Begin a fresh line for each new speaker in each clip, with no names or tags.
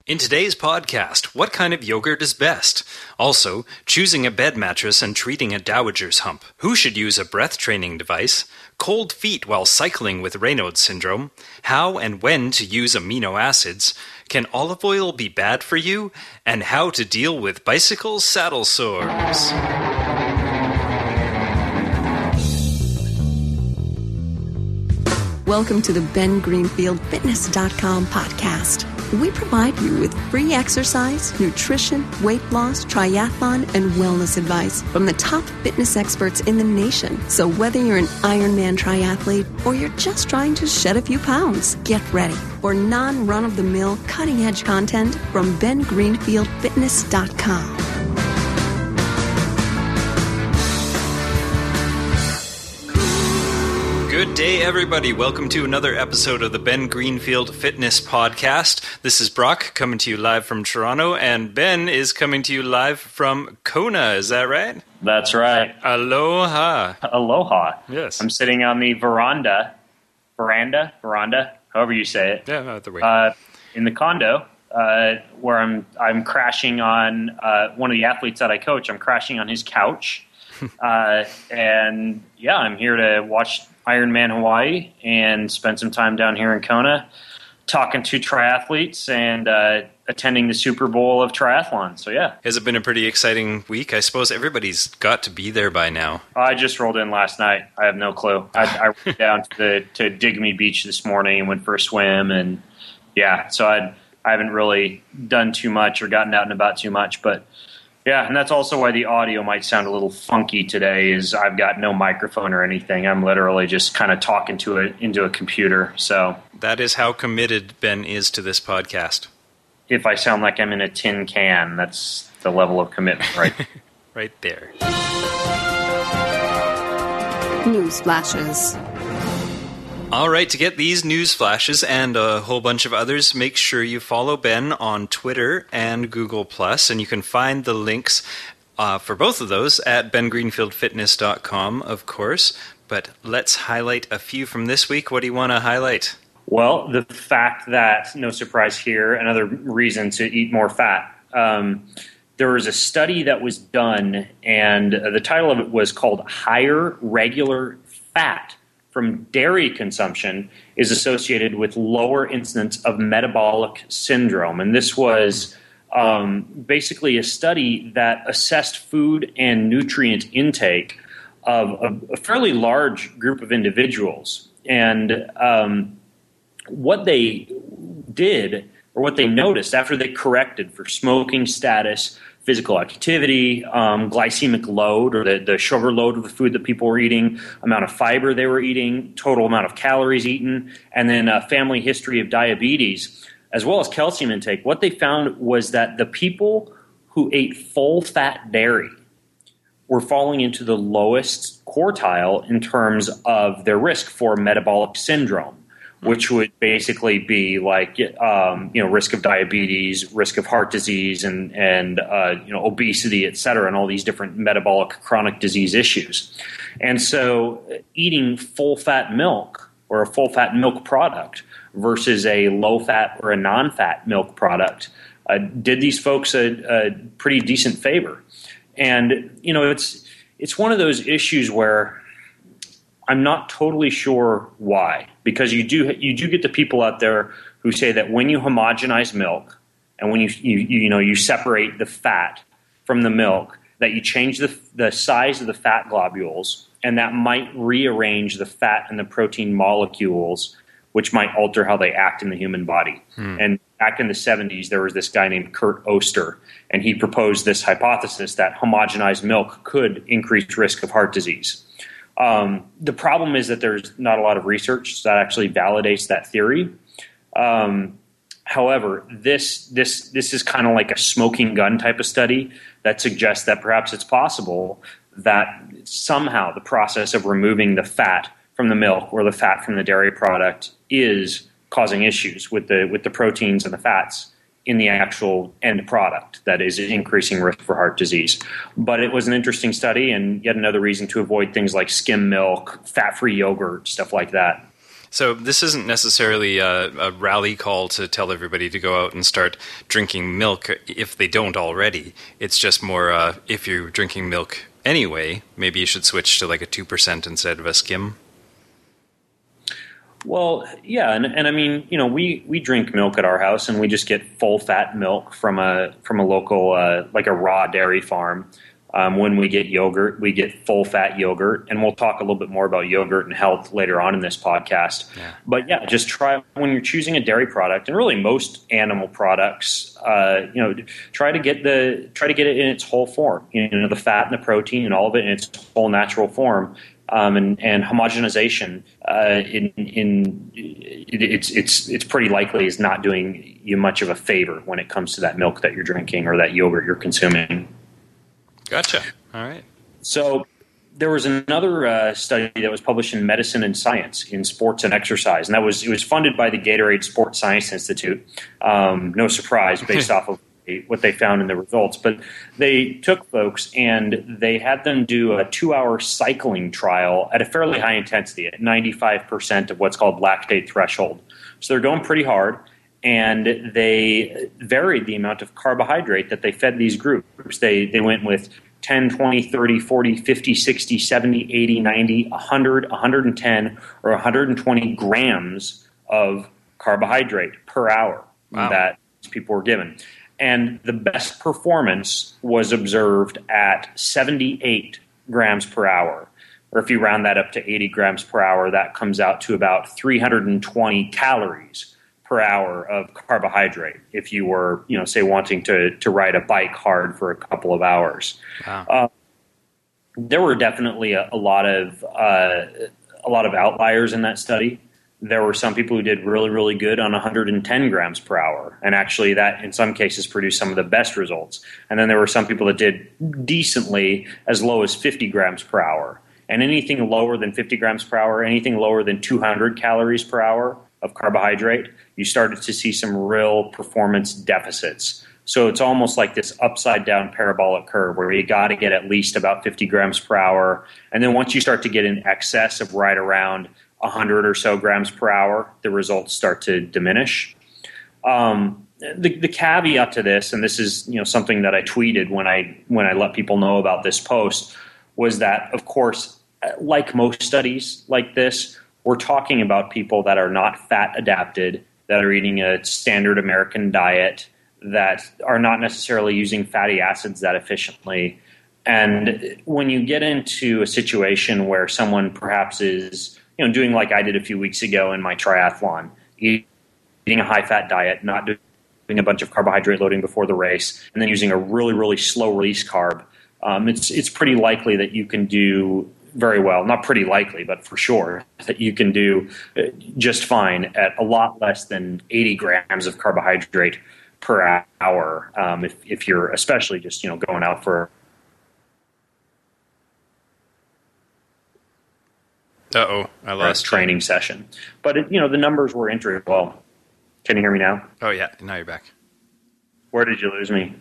In today's podcast, what kind of yogurt is best? Also, choosing a bed mattress and treating a dowager's hump. Who should use a breath training device? Cold feet while cycling with Raynaud's syndrome. How and when to use amino acids. Can olive oil be bad for you? And how to deal with bicycle saddle sores.
Welcome to the BenGreenfieldFitness.com podcast. We provide you with free exercise, nutrition, weight loss, triathlon, and wellness advice from the top fitness experts in the nation. So whether you're an Ironman triathlete or you're just trying to shed a few pounds, get ready for non-run-of-the-mill, cutting-edge content from BenGreenfieldFitness.com.
Good day, everybody. Welcome to another episode of the Ben Greenfield Fitness Podcast. This is Brock coming to you live from Toronto, and Ben is coming to you live from Kona. Is that right?
That's right.
Aloha.
Aloha.
Yes.
I'm sitting on the veranda, however you say it.
Yeah, the way.
In the condo, where I'm crashing on one of the athletes that I coach. I'm crashing on his couch, and yeah, I'm here to watch Ironman Hawaii and spend some time down here in Kona talking to triathletes and attending the Super Bowl of triathlon. So yeah.
Has it been a pretty exciting week? I suppose everybody's got to be there by now.
I just rolled in last night. I have no clue. I went down to Digme Beach this morning and went for a swim, and yeah, so I haven't really done too much or gotten out and about too much, but yeah, and that's also why the audio might sound a little funky today, is I've got no microphone or anything. I'm literally just kind of talking into a computer. So
that is how committed Ben is to this podcast.
If I sound like I'm in a tin can, that's the level of commitment, right?
Right there.
News flashes.
All right, to get these news flashes and a whole bunch of others, make sure you follow Ben on Twitter and Google+, and you can find the links for both of those at bengreenfieldfitness.com, of course. But let's highlight a few from this week. What do you want to highlight?
Well, the fact that, no surprise here, another reason to eat more fat. There was a study that was done, and the title of it was called Higher Regular Fat from Dairy Consumption is Associated with Lower Incidence of Metabolic Syndrome. And this was basically a study that assessed food and nutrient intake of a fairly large group of individuals. And what they did, or what they noticed after they corrected for smoking status, physical activity, glycemic load, or the sugar load of the food that people were eating, amount of fiber they were eating, total amount of calories eaten, and then a family history of diabetes, as well as calcium intake. What they found was that the people who ate full-fat dairy were falling into the lowest quartile in terms of their risk for metabolic syndrome, which would basically be like, risk of diabetes, risk of heart disease, and obesity, et cetera, and all these different metabolic chronic disease issues. And so eating full-fat milk or a full-fat milk product versus a low-fat or a non-fat milk product did these folks a pretty decent favor. And, it's one of those issues where I'm not totally sure why, because you do get the people out there who say that when you homogenize milk and when you separate the fat from the milk, that you change the size of the fat globules, and that might rearrange the fat and the protein molecules, which might alter how they act in the human body. And back in the 70s, there was this guy named Kurt Oster, and he proposed this hypothesis that homogenized milk could increase risk of heart disease. The problem is that there's not a lot of research that actually validates that theory. However, this is kind of like a smoking gun type of study that suggests that perhaps it's possible that somehow the process of removing the fat from the milk or the fat from the dairy product is causing issues with the proteins and the fats in the actual end product that is increasing risk for heart disease. But it was an interesting study, and yet another reason to avoid things like skim milk, fat-free yogurt, stuff like that.
So this isn't necessarily a rally call to tell everybody to go out and start drinking milk if they don't already. It's just more if you're drinking milk anyway, maybe you should switch to like a 2% instead of a skim.
Well, yeah, and I mean, we drink milk at our house, and we just get full fat milk from a local like a raw dairy farm. When we get yogurt, we get full fat yogurt, and we'll talk a little bit more about yogurt and health later on in this podcast. Yeah. But yeah, just try when you're choosing a dairy product, and really most animal products, try to get it in its whole form. The fat and the protein and all of it in its whole natural form. And homogenization it's pretty likely is not doing you much of a favor when it comes to that milk that you're drinking or that yogurt you're consuming.
Gotcha. All right.
So there was another study that was published in Medicine and Science in Sports and Exercise, and it was funded by the Gatorade Sports Science Institute. No surprise, based off of what they found in the results. But they took folks and they had them do a 2-hour cycling trial at a fairly high intensity, at 95% of what's called lactate threshold. So they're going pretty hard. And they varied the amount of carbohydrate that they fed these groups. They went with 10, 20, 30, 40, 50, 60, 70, 80, 90, 100, 110, or 120 grams of carbohydrate per hour that people were given. And the best performance was observed at 78 grams per hour. Or if you round that up to 80 grams per hour, that comes out to about 320 calories per hour of carbohydrate if you were, say, wanting to ride a bike hard for a couple of hours. Wow. There were definitely a lot of outliers in that study. There were some people who did really, really good on 110 grams per hour, and actually that in some cases produced some of the best results. And then there were some people that did decently as low as 50 grams per hour. And anything lower than 50 grams per hour, anything lower than 200 calories per hour of carbohydrate, you started to see some real performance deficits. So it's almost like this upside down parabolic curve where you got to get at least about 50 grams per hour. And then once you start to get in excess of right around 100 or so grams per hour, the results start to diminish. The caveat to this, and this is something that I tweeted when I let people know about this post, was that, of course, like most studies like this, we're talking about people that are not fat adapted, that are eating a standard American diet, that are not necessarily using fatty acids that efficiently. And when you get into a situation where someone perhaps is, doing like I did a few weeks ago in my triathlon, eating a high-fat diet, not doing a bunch of carbohydrate loading before the race, and then using a really, really slow-release carb, it's pretty likely that you can do very well. Not pretty likely, but for sure that you can do just fine at a lot less than 80 grams of carbohydrate per hour if you're especially just going out for
I lost
a training session. But the numbers were interesting. Well, can you hear me now?
Oh yeah, now you're back.
Where did you lose me?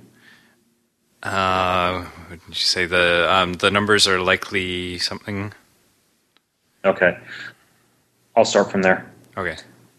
Did you say the numbers are likely something?
Okay, I'll start from there.
Okay.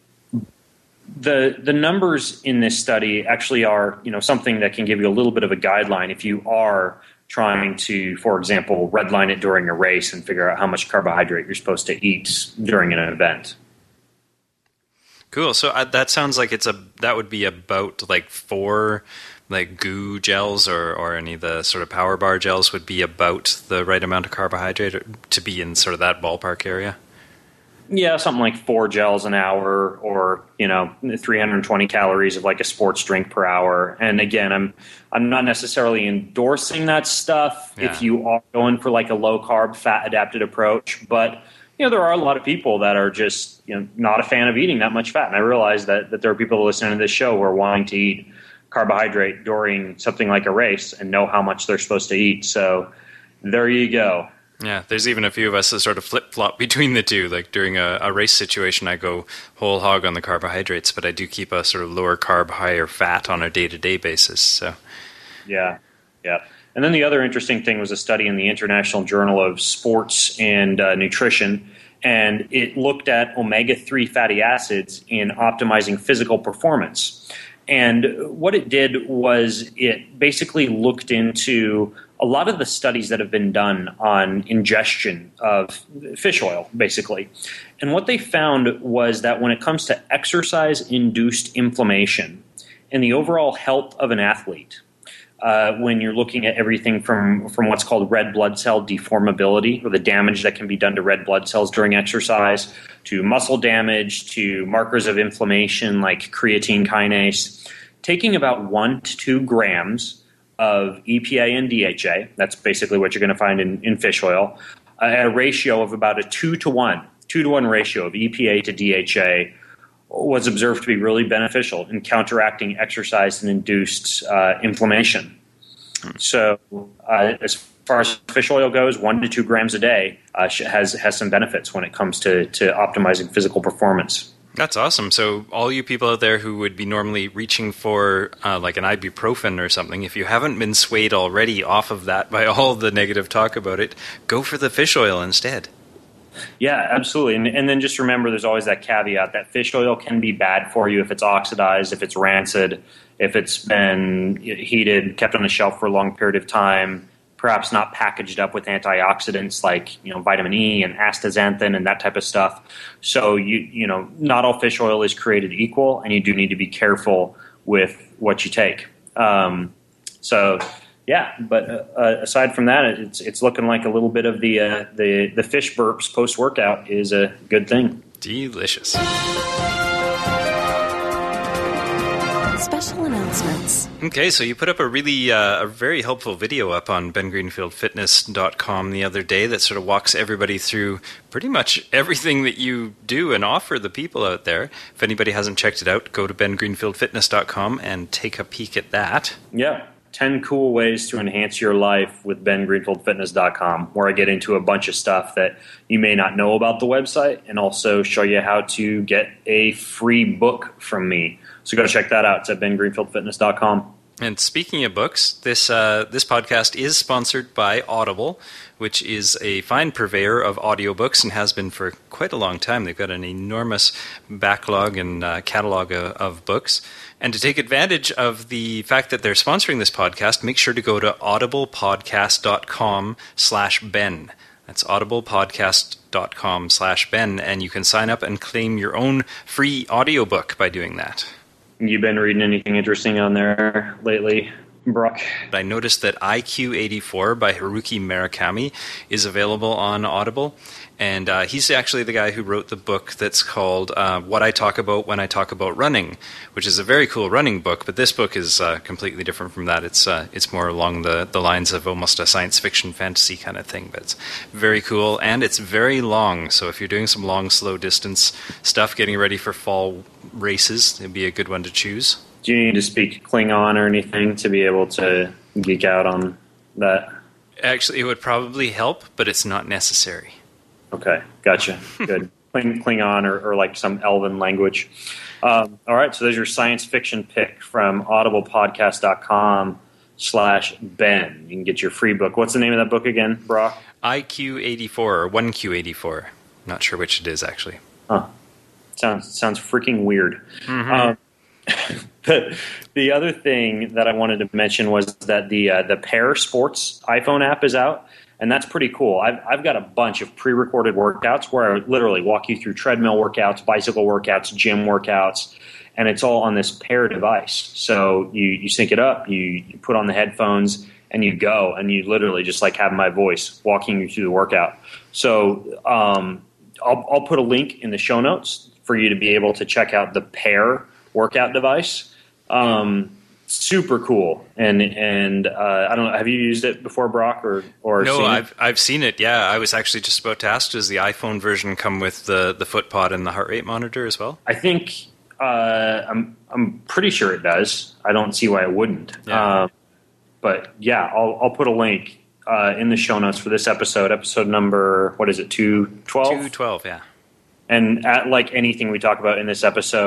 The numbers in this study actually are something that can give you a little bit of a guideline if you are trying to, for example, redline it during a race and figure out how much carbohydrate you're supposed to eat during an event.
Cool. So that sounds like that would be about like 4 like goo gels or any of the sort of power bar gels would be about the right amount of carbohydrate to be in sort of that ballpark area.
Yeah, something like 4 gels an hour, or 320 calories of like a sports drink per hour. And again, I'm not necessarily endorsing that stuff if you are going for like a low carb, fat adapted approach. But there are a lot of people that are just not a fan of eating that much fat. And I realize that there are people listening to this show who are wanting to eat carbohydrate during something like a race and know how much they're supposed to eat. So there you go.
Yeah, there's even a few of us that sort of flip-flop between the two. Like during a race situation, I go whole hog on the carbohydrates, but I do keep a sort of lower carb, higher fat on a day-to-day basis. So,
yeah. And then the other interesting thing was a study in the International Journal of Sports and Nutrition, and it looked at omega-3 fatty acids in optimizing physical performance. And what it did was it basically looked into a lot of the studies that have been done on ingestion of fish oil, basically. And what they found was that when it comes to exercise-induced inflammation and the overall health of an athlete, when you're looking at everything from what's called red blood cell deformability, or the damage that can be done to red blood cells during exercise, to muscle damage, to markers of inflammation like creatine kinase, taking about 1 to 2 grams of EPA and DHA, that's basically what you're going to find in fish oil, at a ratio of about a 2-to-1 ratio of EPA to DHA, was observed to be really beneficial in counteracting exercise and induced inflammation. So as far as fish oil goes, 1 to 2 grams a day has some benefits when it comes to optimizing physical performance.
That's awesome. So all you people out there who would be normally reaching for like an ibuprofen or something, if you haven't been swayed already off of that by all the negative talk about it, go for the fish oil instead.
Yeah, absolutely. And then just remember, there's always that caveat that fish oil can be bad for you if it's oxidized, if it's rancid, if it's been heated, kept on a shelf for a long period of time, perhaps not packaged up with antioxidants like vitamin E and astaxanthin and that type of stuff. So not all fish oil is created equal, and you do need to be careful with what you take. Yeah, but aside from that, it's looking like a little bit of the fish burps post workout is a good thing.
Delicious.
Special announcements.
Okay, so you put up a really a very helpful video up on bengreenfieldfitness.com the other day that sort of walks everybody through pretty much everything that you do and offer the people out there. If anybody hasn't checked it out, go to bengreenfieldfitness.com and take a peek at that.
Yeah. 10 cool ways to enhance your life with bengreenfieldfitness.com, where I get into a bunch of stuff that you may not know about the website, and also show you how to get a free book from me. So go check that out. It's at bengreenfieldfitness.com.
And speaking of books, this podcast is sponsored by Audible, which is a fine purveyor of audiobooks and has been for quite a long time. They've got an enormous backlog and catalog of books. And to take advantage of the fact that they're sponsoring this podcast, make sure to go to audiblepodcast.com/Ben. That's audiblepodcast.com/Ben, and you can sign up and claim your own free audiobook by doing that.
You been reading anything interesting on there lately, Brock?
I noticed that IQ84 by Haruki Murakami is available on Audible, and he's actually the guy who wrote the book that's called What I Talk About When I Talk About Running, which is a very cool running book, but this book is completely different from that. It's more along the lines of almost a science fiction fantasy kind of thing, but it's very cool, and it's very long, so if you're doing some long, slow distance stuff, getting ready for fall races, it'd be a good one to choose.
Do you need to speak Klingon or anything to be able to geek out on that?
Actually, it would probably help, but it's not necessary.
Okay, gotcha. Good. Klingon or like some elven language. All right, so there's your science fiction pick from audiblepodcast.com/Ben. You can get your free book. What's the name of that book again, Brock?
IQ84 or 1Q84. Not sure which it is, actually.
Huh. Sounds freaking weird.
Mm-hmm.
But the other thing that I wanted to mention was that the Pair Sports iPhone app is out, and that's pretty cool. I've got a bunch of pre-recorded workouts where I literally walk you through treadmill workouts, bicycle workouts, gym workouts, and it's all on this Pair device. So you sync it up, you put on the headphones, and you go, and you literally just like have my voice walking you through the workout. So I'll put a link in the show notes for you to be able to check out the Pair workout device. Super cool, and I don't know. Have you used it before, Brock, or
no?
Seen it?
I've seen it. Yeah, I was actually just about to ask: does the iPhone version come with the FootPod and the heart rate monitor as well?
I think I'm pretty sure it does. I don't see why it wouldn't.
Yeah.
But yeah, I'll put a link in the show notes for this episode number. What is it? 212.
212. Yeah.
And like anything we talk about in this episode,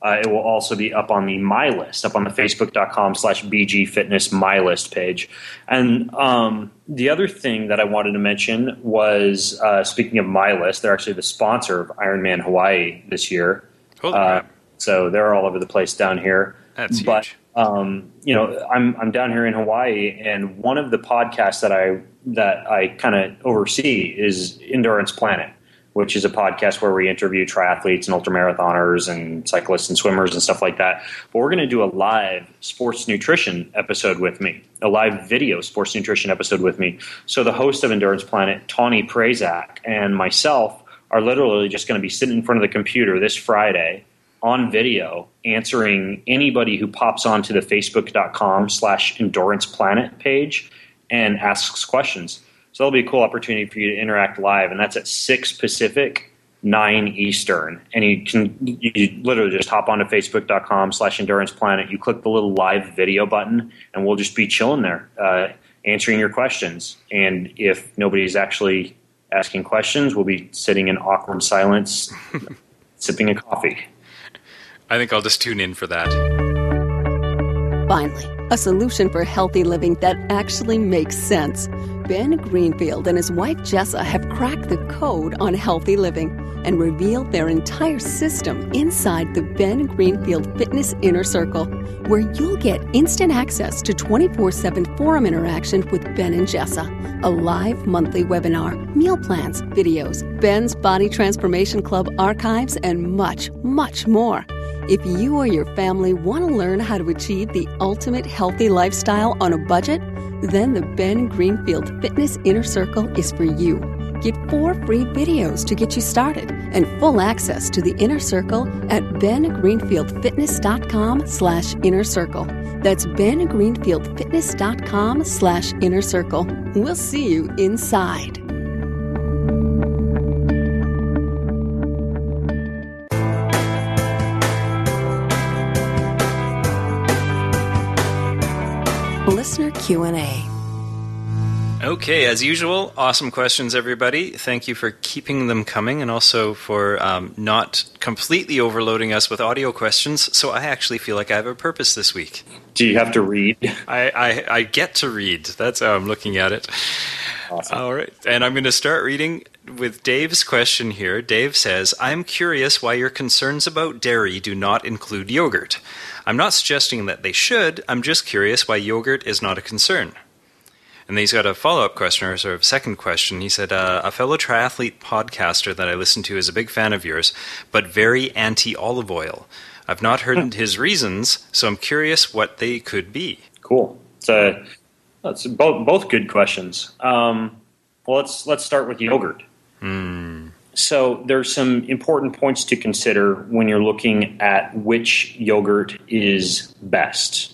It will also be up on the My List, up on the facebook.com/BG Fitness My List page. And the other thing that I wanted to mention was, speaking of My List, they're actually the sponsor of Ironman Hawaii this year. So they're all over the place down here.
That's huge.
I'm down here in Hawaii, and one of the podcasts that I kind of oversee is Endurance Planet, which is a podcast where we interview triathletes and ultramarathoners and cyclists and swimmers and stuff like that. But we're going to do a live sports nutrition episode with me, a live video sports nutrition episode with me. So the host of Endurance Planet, Tawny Prazak, and myself are literally just going to be sitting in front of the computer this Friday on video answering anybody who pops onto the facebook.com/Endurance Planet page and asks questions. So that'll be a cool opportunity for you to interact live, and that's at 6 Pacific, 9 Eastern. And you literally just hop onto facebook.com/Endurance Planet. You click the little live video button, and we'll just be chilling there, answering your questions. And if nobody's actually asking questions, we'll be sitting in awkward silence, sipping a coffee.
I think I'll just tune in for that.
Finally, a solution for healthy living that actually makes sense. Ben Greenfield and his wife Jessa have cracked the code on healthy living and revealed their entire system inside the Ben Greenfield Fitness Inner Circle, where you'll get instant access to 24/7 forum interaction with Ben and Jessa, a live monthly webinar, meal plans, videos, Ben's Body Transformation Club archives, and much, much more. If you or your family want to learn how to achieve the ultimate healthy lifestyle on a budget, then the Ben Greenfield Fitness Inner Circle is for you. Get 4 free videos to get you started and full access to the Inner Circle at bengreenfieldfitness.com/inner circle. That's bengreenfieldfitness.com/inner circle. We'll see you inside. Listener Q&A.
Okay, as usual, awesome questions, everybody. Thank you for keeping them coming, and also for not completely overloading us with audio questions. So I actually feel like I have a purpose this week.
Do you have to read?
I get to read. That's how I'm looking at it.
Awesome.
All right, and I'm going to start reading with Dave's question here. Dave says, I'm curious why your concerns about dairy do not include yogurt. I'm not suggesting that they should. I'm just curious why yogurt is not a concern. And then he's got a follow-up question, or sort of second question. He said, a fellow triathlete podcaster that I listen to is a big fan of yours, but very anti-olive oil. I've not heard his reasons, so I'm curious what they could be.
Cool. So that's both good questions. Well, let's start with yogurt. So there's some important points to consider when you're looking at which yogurt is best.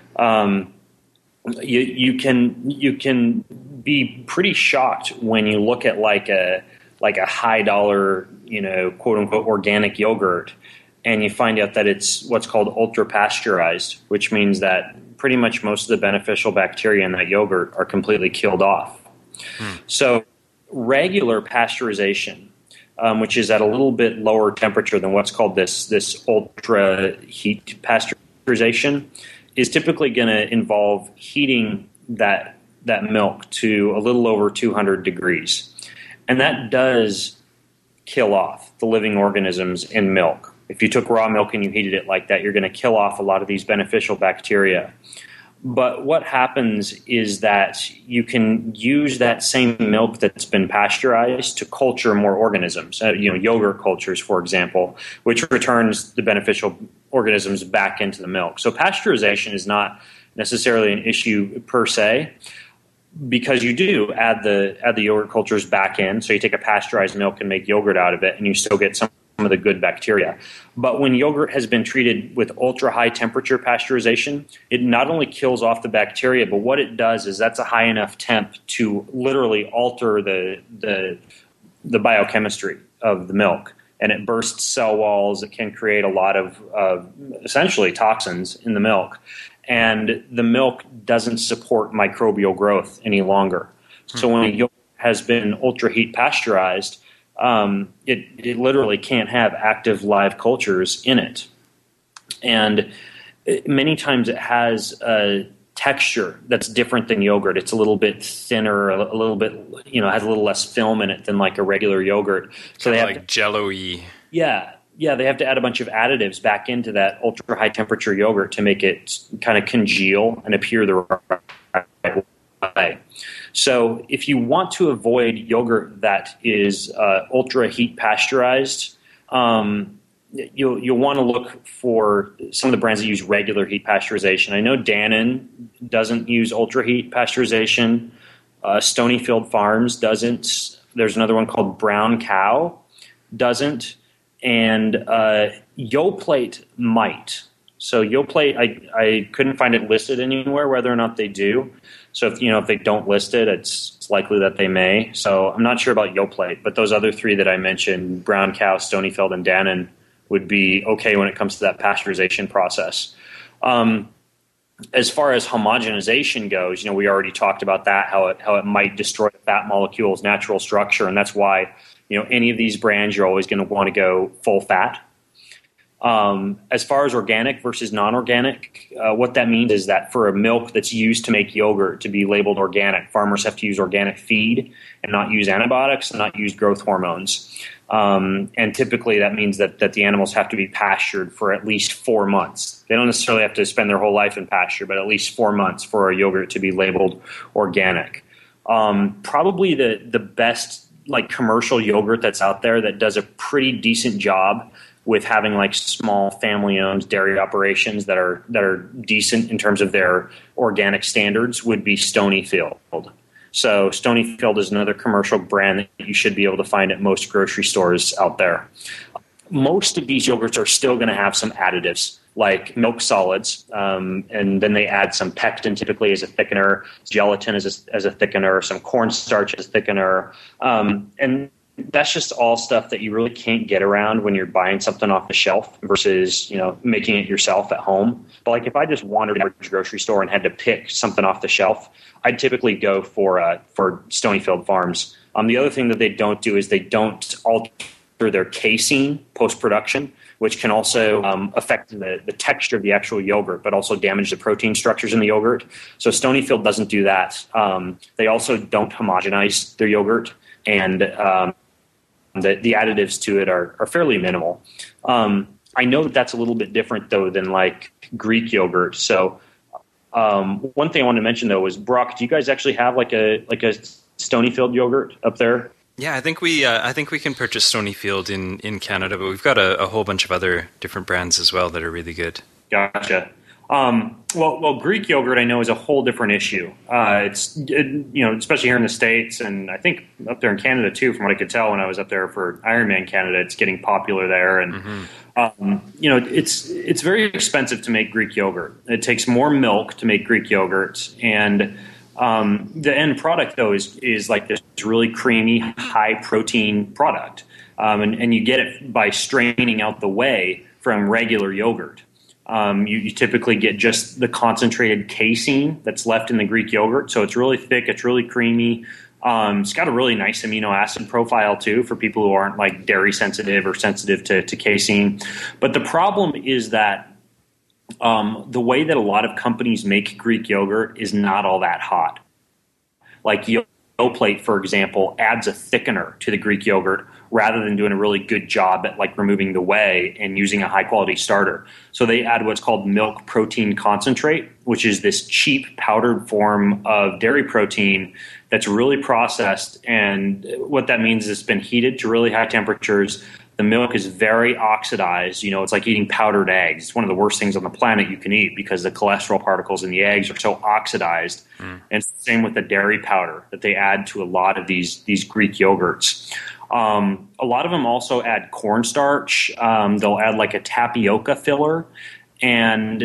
You can be pretty shocked when you look at like a high dollar, quote unquote organic yogurt, and you find out that it's what's called ultra pasteurized, which means that pretty much most of the beneficial bacteria in that yogurt are completely killed off. So regular pasteurization, which is at a little bit lower temperature than what's called this ultra heat pasteurization, is typically going to involve heating that milk to a little over 200 degrees. And that does kill off the living organisms in milk. If you took raw milk and you heated it like that, you're going to kill off a lot of these beneficial bacteria. But what happens is that you can use that same milk that's been pasteurized to culture more organisms, yogurt cultures, for example, which returns the beneficial organisms back into the milk. So pasteurization is not necessarily an issue per se, because you do add the yogurt cultures back in. So you take a pasteurized milk and make yogurt out of it, and you still get some of the good bacteria. But when yogurt has been treated with ultra high temperature pasteurization, it not only kills off the bacteria, but what it does is that's a high enough temp to literally alter the biochemistry of the milk. And it bursts cell walls. It can create a lot of essentially toxins in the milk. And the milk doesn't support microbial growth any longer. So when a yogurt has been ultra heat pasteurized, it literally can't have active live cultures in it. And many times it has a texture that's different than yogurt. It's a little bit thinner, a little bit, has a little less film in it than like a regular yogurt. So they have
like Jello-y.
Yeah, they have to add a bunch of additives back into that ultra high temperature yogurt to make it kind of congeal and appear the right way. So if you want to avoid yogurt that is ultra heat pasteurized, you'll want to look for some of the brands that use regular heat pasteurization. I know Dannon doesn't use ultra heat pasteurization. Stonyfield Farms doesn't. There's another one called Brown Cow doesn't. And Yoplait might. So Yoplait, I couldn't find it listed anywhere whether or not they do. So if they don't list it, it's likely that they may. So I'm not sure about Yoplait, but those other three that I mentioned, Brown Cow, Stonyfield, and Dannon, would be okay when it comes to that pasteurization process. As far as homogenization goes, we already talked about that, how it might destroy the fat molecule's natural structure, and that's why any of these brands you're always going to want to go full fat. As far as organic versus non-organic, what that means is that for a milk that's used to make yogurt to be labeled organic, farmers have to use organic feed and not use antibiotics and not use growth hormones. And typically that means that the animals have to be pastured for at least 4 months. They don't necessarily have to spend their whole life in pasture, but at least 4 months for a yogurt to be labeled organic. Probably the best commercial yogurt that's out there that does a pretty decent job with having small family-owned dairy operations that are decent in terms of their organic standards would be Stonyfield. So Stonyfield is another commercial brand that you should be able to find at most grocery stores out there. Most of these yogurts are still going to have some additives like milk solids, and then they add some pectin typically as a thickener, gelatin as a thickener, some cornstarch as a thickener, and that's just all stuff that you really can't get around when you're buying something off the shelf versus making it yourself at home. But if I just wandered to a grocery store and had to pick something off the shelf, I'd typically go for Stonyfield Farms. The other thing that they don't do is they don't alter their casein post-production, which can also affect the texture of the actual yogurt, but also damage the protein structures in the yogurt. So Stonyfield doesn't do that. They also don't homogenize their yogurt, and the additives to it are fairly minimal. I know that's a little bit different, though, than Greek yogurt. So one thing I wanted to mention, though, was, Brock, do you guys actually have a Stonyfield yogurt up there?
Yeah, I think we can purchase Stonyfield in Canada, but we've got a whole bunch of other different brands as well that are really good.
Gotcha. Well, Greek yogurt I know is a whole different issue. Especially here in the States, and I think up there in Canada too. From what I could tell when I was up there for Ironman Canada, it's getting popular there, and it's very expensive to make Greek yogurt. It takes more milk to make Greek yogurt, and the end product though is like this really creamy, high protein product, and you get it by straining out the whey from regular yogurt. You typically get just the concentrated casein that's left in the Greek yogurt. So it's really thick. It's really creamy. It's got a really nice amino acid profile, too, for people who aren't dairy sensitive or sensitive to casein. But the problem is that the way that a lot of companies make Greek yogurt is not all that hot. Yoplait, for example, adds a thickener to the Greek yogurt rather than doing a really good job at removing the whey and using a high-quality starter. So they add what's called milk protein concentrate, which is this cheap powdered form of dairy protein that's really processed. And what that means is it's been heated to really high temperatures. The milk is very oxidized. It's like eating powdered eggs. It's one of the worst things on the planet you can eat because the cholesterol particles in the eggs are so oxidized. And it's the same with the dairy powder that they add to a lot of these Greek yogurts. A lot of them also add cornstarch. They'll add a tapioca filler. And,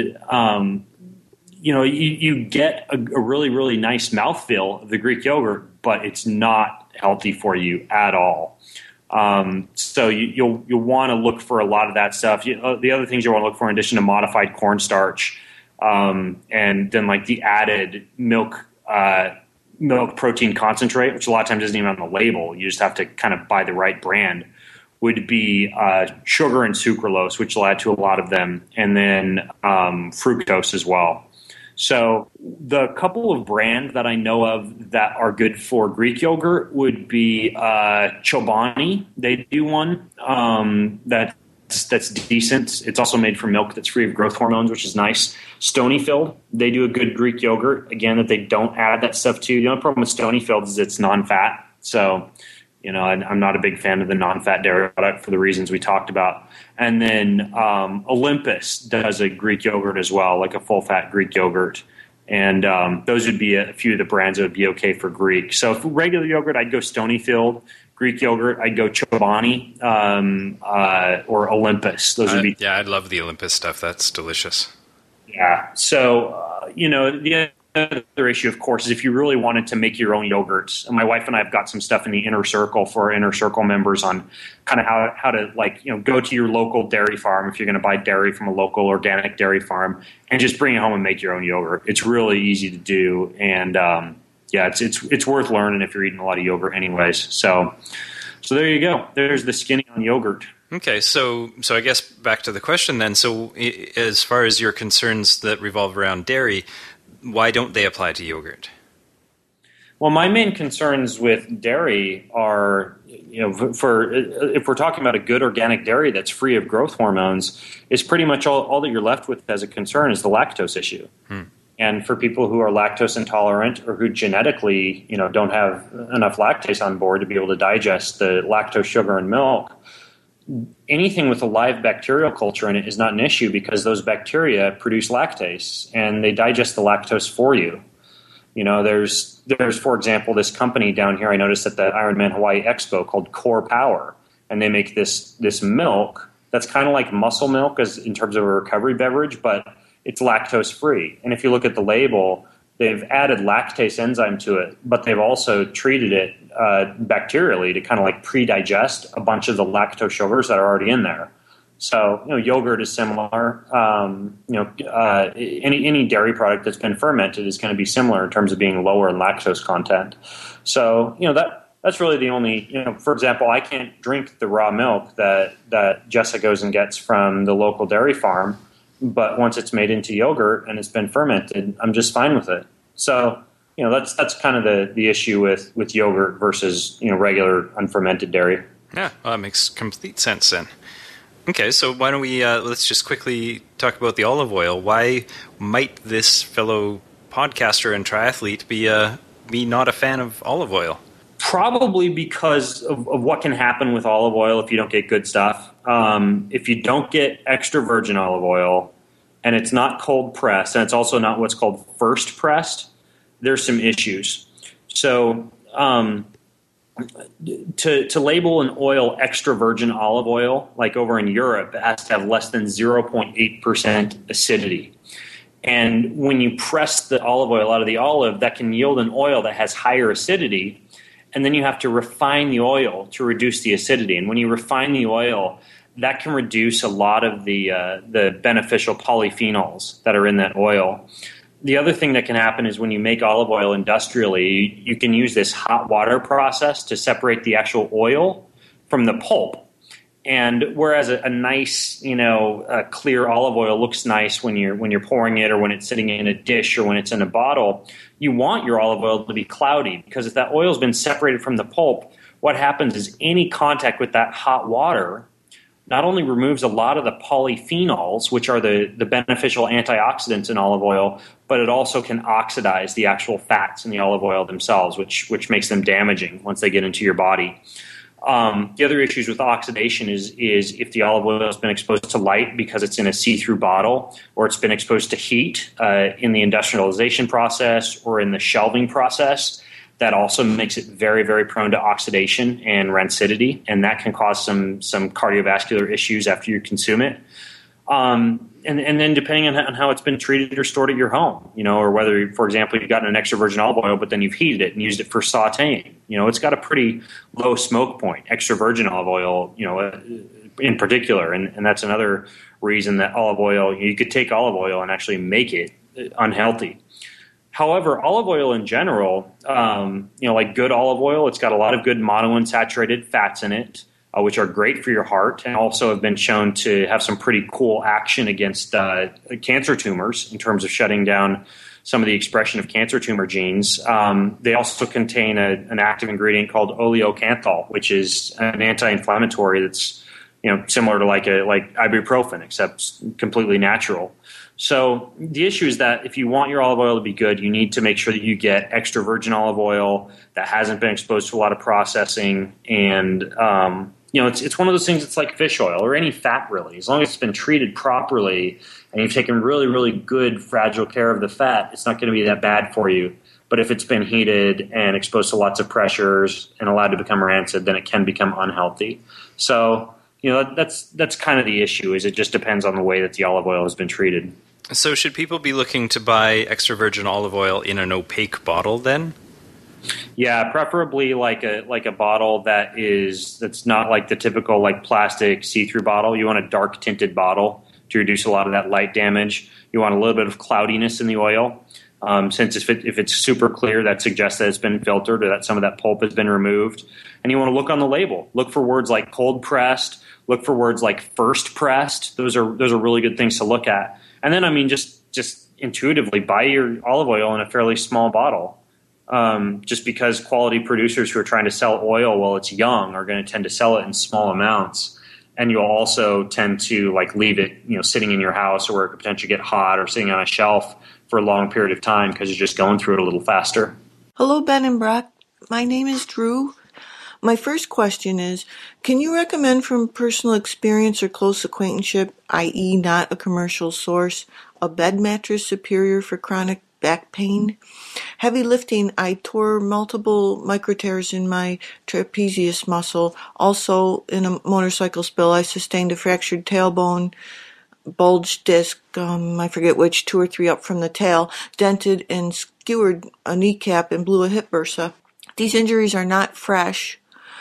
you get a really, really nice mouthfeel of the Greek yogurt, but it's not healthy for you at all. So you'll want to look for a lot of that stuff. The other things you want to look for, in addition to modified cornstarch, and then the added milk protein concentrate, which a lot of times isn't even on the label. You just have to kind of buy the right brand, would be sugar and sucralose, which will add to a lot of them, and then fructose as well. So the couple of brands that I know of that are good for Greek yogurt would be Chobani. They do one that's decent. It's also made from milk that's free of growth hormones, which is nice. Stonyfield, they do a good Greek yogurt, again, that they don't add that stuff to. The only problem with Stonyfield is it's non-fat. So, I'm not a big fan of the non-fat dairy product for the reasons we talked about. And then Olympus does a Greek yogurt as well, like a full-fat Greek yogurt. And those would be a few of the brands that would be okay for Greek. So for regular yogurt, I'd go Stonyfield. Greek yogurt, I'd go Chobani or Olympus. Those would be.
Yeah, I love the Olympus stuff. That's delicious.
Yeah. So, the other issue, of course, is if you really wanted to make your own yogurts. And my wife and I have got some stuff in the Inner Circle for our Inner Circle members on kind of how to go to your local dairy farm if you're going to buy dairy from a local organic dairy farm and just bring it home and make your own yogurt. It's really easy to do. And, it's worth learning if you're eating a lot of yogurt anyways. So there you go. There's the skinny on yogurt.
Okay, so I guess back to the question then. So as far as your concerns that revolve around dairy, why don't they apply to yogurt?
Well, my main concerns with dairy are, if we're talking about a good organic dairy that's free of growth hormones, is pretty much all that you're left with as a concern is the lactose issue. And for people who are lactose intolerant or who genetically, don't have enough lactase on board to be able to digest the lactose, sugar, and milk, anything with a live bacterial culture in it is not an issue because those bacteria produce lactase and they digest the lactose for you. There's for example, this company down here I noticed at the Ironman Hawaii Expo called Core Power, and they make this milk that's kind of like muscle milk as in terms of a recovery beverage, but it's lactose free. And if you look at the label, they've added lactase enzyme to it, but they've also treated it bacterially to kind of like pre-digest a bunch of the lactose sugars that are already in there. So, yogurt is similar. Any dairy product that's been fermented is going to be similar in terms of being lower in lactose content. So, that's really the only, for example, I can't drink the raw milk that Jessa goes and gets from the local dairy farm. But once it's made into yogurt and it's been fermented, I'm just fine with it. So, that's kind of the issue with yogurt versus, regular unfermented dairy.
Yeah, well, that makes complete sense then. Okay, so why don't we, let's just quickly talk about the olive oil. Why might this fellow podcaster and triathlete be not a fan of olive oil?
Probably because of what can happen with olive oil if you don't get good stuff. If you don't get extra virgin olive oil and it's not cold pressed and it's also not what's called first pressed, there's some issues. So to label an oil extra virgin olive oil, like over in Europe, it has to have less than 0.8% acidity. And when you press the olive oil out of the olive, that can yield an oil that has higher acidity. And then you have to refine the oil to reduce the acidity. And when you refine the oil, that can reduce a lot of the beneficial polyphenols that are in that oil. The other thing that can happen is when you make olive oil industrially, you can use this hot water process to separate the actual oil from the pulp. And whereas a nice, a clear olive oil looks nice when you're pouring it or when it's sitting in a dish or when it's in a bottle, you want your olive oil to be cloudy because if that oil's been separated from the pulp, what happens is any contact with that hot water not only removes a lot of the polyphenols, which are the beneficial antioxidants in olive oil, but it also can oxidize the actual fats in the olive oil themselves, which makes them damaging once they get into your body. The other issues with oxidation is if the olive oil has been exposed to light because it's in a see-through bottle, or it's been exposed to heat in the industrialization process or in the shelving process, that also makes it very, very prone to oxidation and rancidity, and that can cause some cardiovascular issues after you consume it. And then depending on how it's been treated or stored at your home, or whether, for example, you've gotten an extra virgin olive oil, but then you've heated it and used it for sauteing. It's got a pretty low smoke point, extra virgin olive oil, in particular. And that's another reason that olive oil, you could take olive oil and actually make it unhealthy. However, olive oil in general, like good olive oil, it's got a lot of good monounsaturated fats in it. which are great for your heart and also have been shown to have some pretty cool action against cancer tumors in terms of shutting down some of the expression of cancer tumor genes. They also contain an active ingredient called oleocanthal, which is an anti-inflammatory that's similar to like ibuprofen, except completely natural. So the issue is that if you want your olive oil to be good, you need to make sure that you get extra virgin olive oil that hasn't been exposed to a lot of processing. And, it's one of those things that's like fish oil or any fat, really. As long as it's been treated properly and you've taken really, really good, fragile care of the fat, it's not going to be that bad for you. But if it's been heated and exposed to lots of pressures and allowed to become rancid, then it can become unhealthy. So, that's kind of the issue, is it just depends on the way that the olive oil has been treated.
So should people be looking to buy extra virgin olive oil in an opaque bottle then?
Yeah, preferably like a bottle that's not like the typical like plastic see-through bottle. You want a dark tinted bottle to reduce a lot of that light damage. You want a little bit of cloudiness in the oil. Since if it's super clear, that suggests that it's been filtered or that some of that pulp has been removed. And you want to look on the label. Look for words like cold pressed. Look for words like first pressed. Those are really good things to look at. And then, just intuitively buy your olive oil in a fairly small bottle. Just because quality producers who are trying to sell oil while it's young are going to tend to sell it in small amounts. And you'll also tend to leave it, sitting in your house or where it could potentially get hot or sitting on a shelf for a long period of time because you're just going through it a little faster.
Hello, Ben and Brock. My name is Drew. My first question is, can you recommend from personal experience or close acquaintanceship, i.e. not a commercial source, a bed mattress superior for chronic back pain? Heavy lifting, I tore multiple microtears in my trapezius muscle. Also, in a motorcycle spill, I sustained a fractured tailbone, bulged disc, I forget which, 2 or 3 up from the tail, dented and skewered a kneecap and blew a hip bursa. These injuries are not fresh.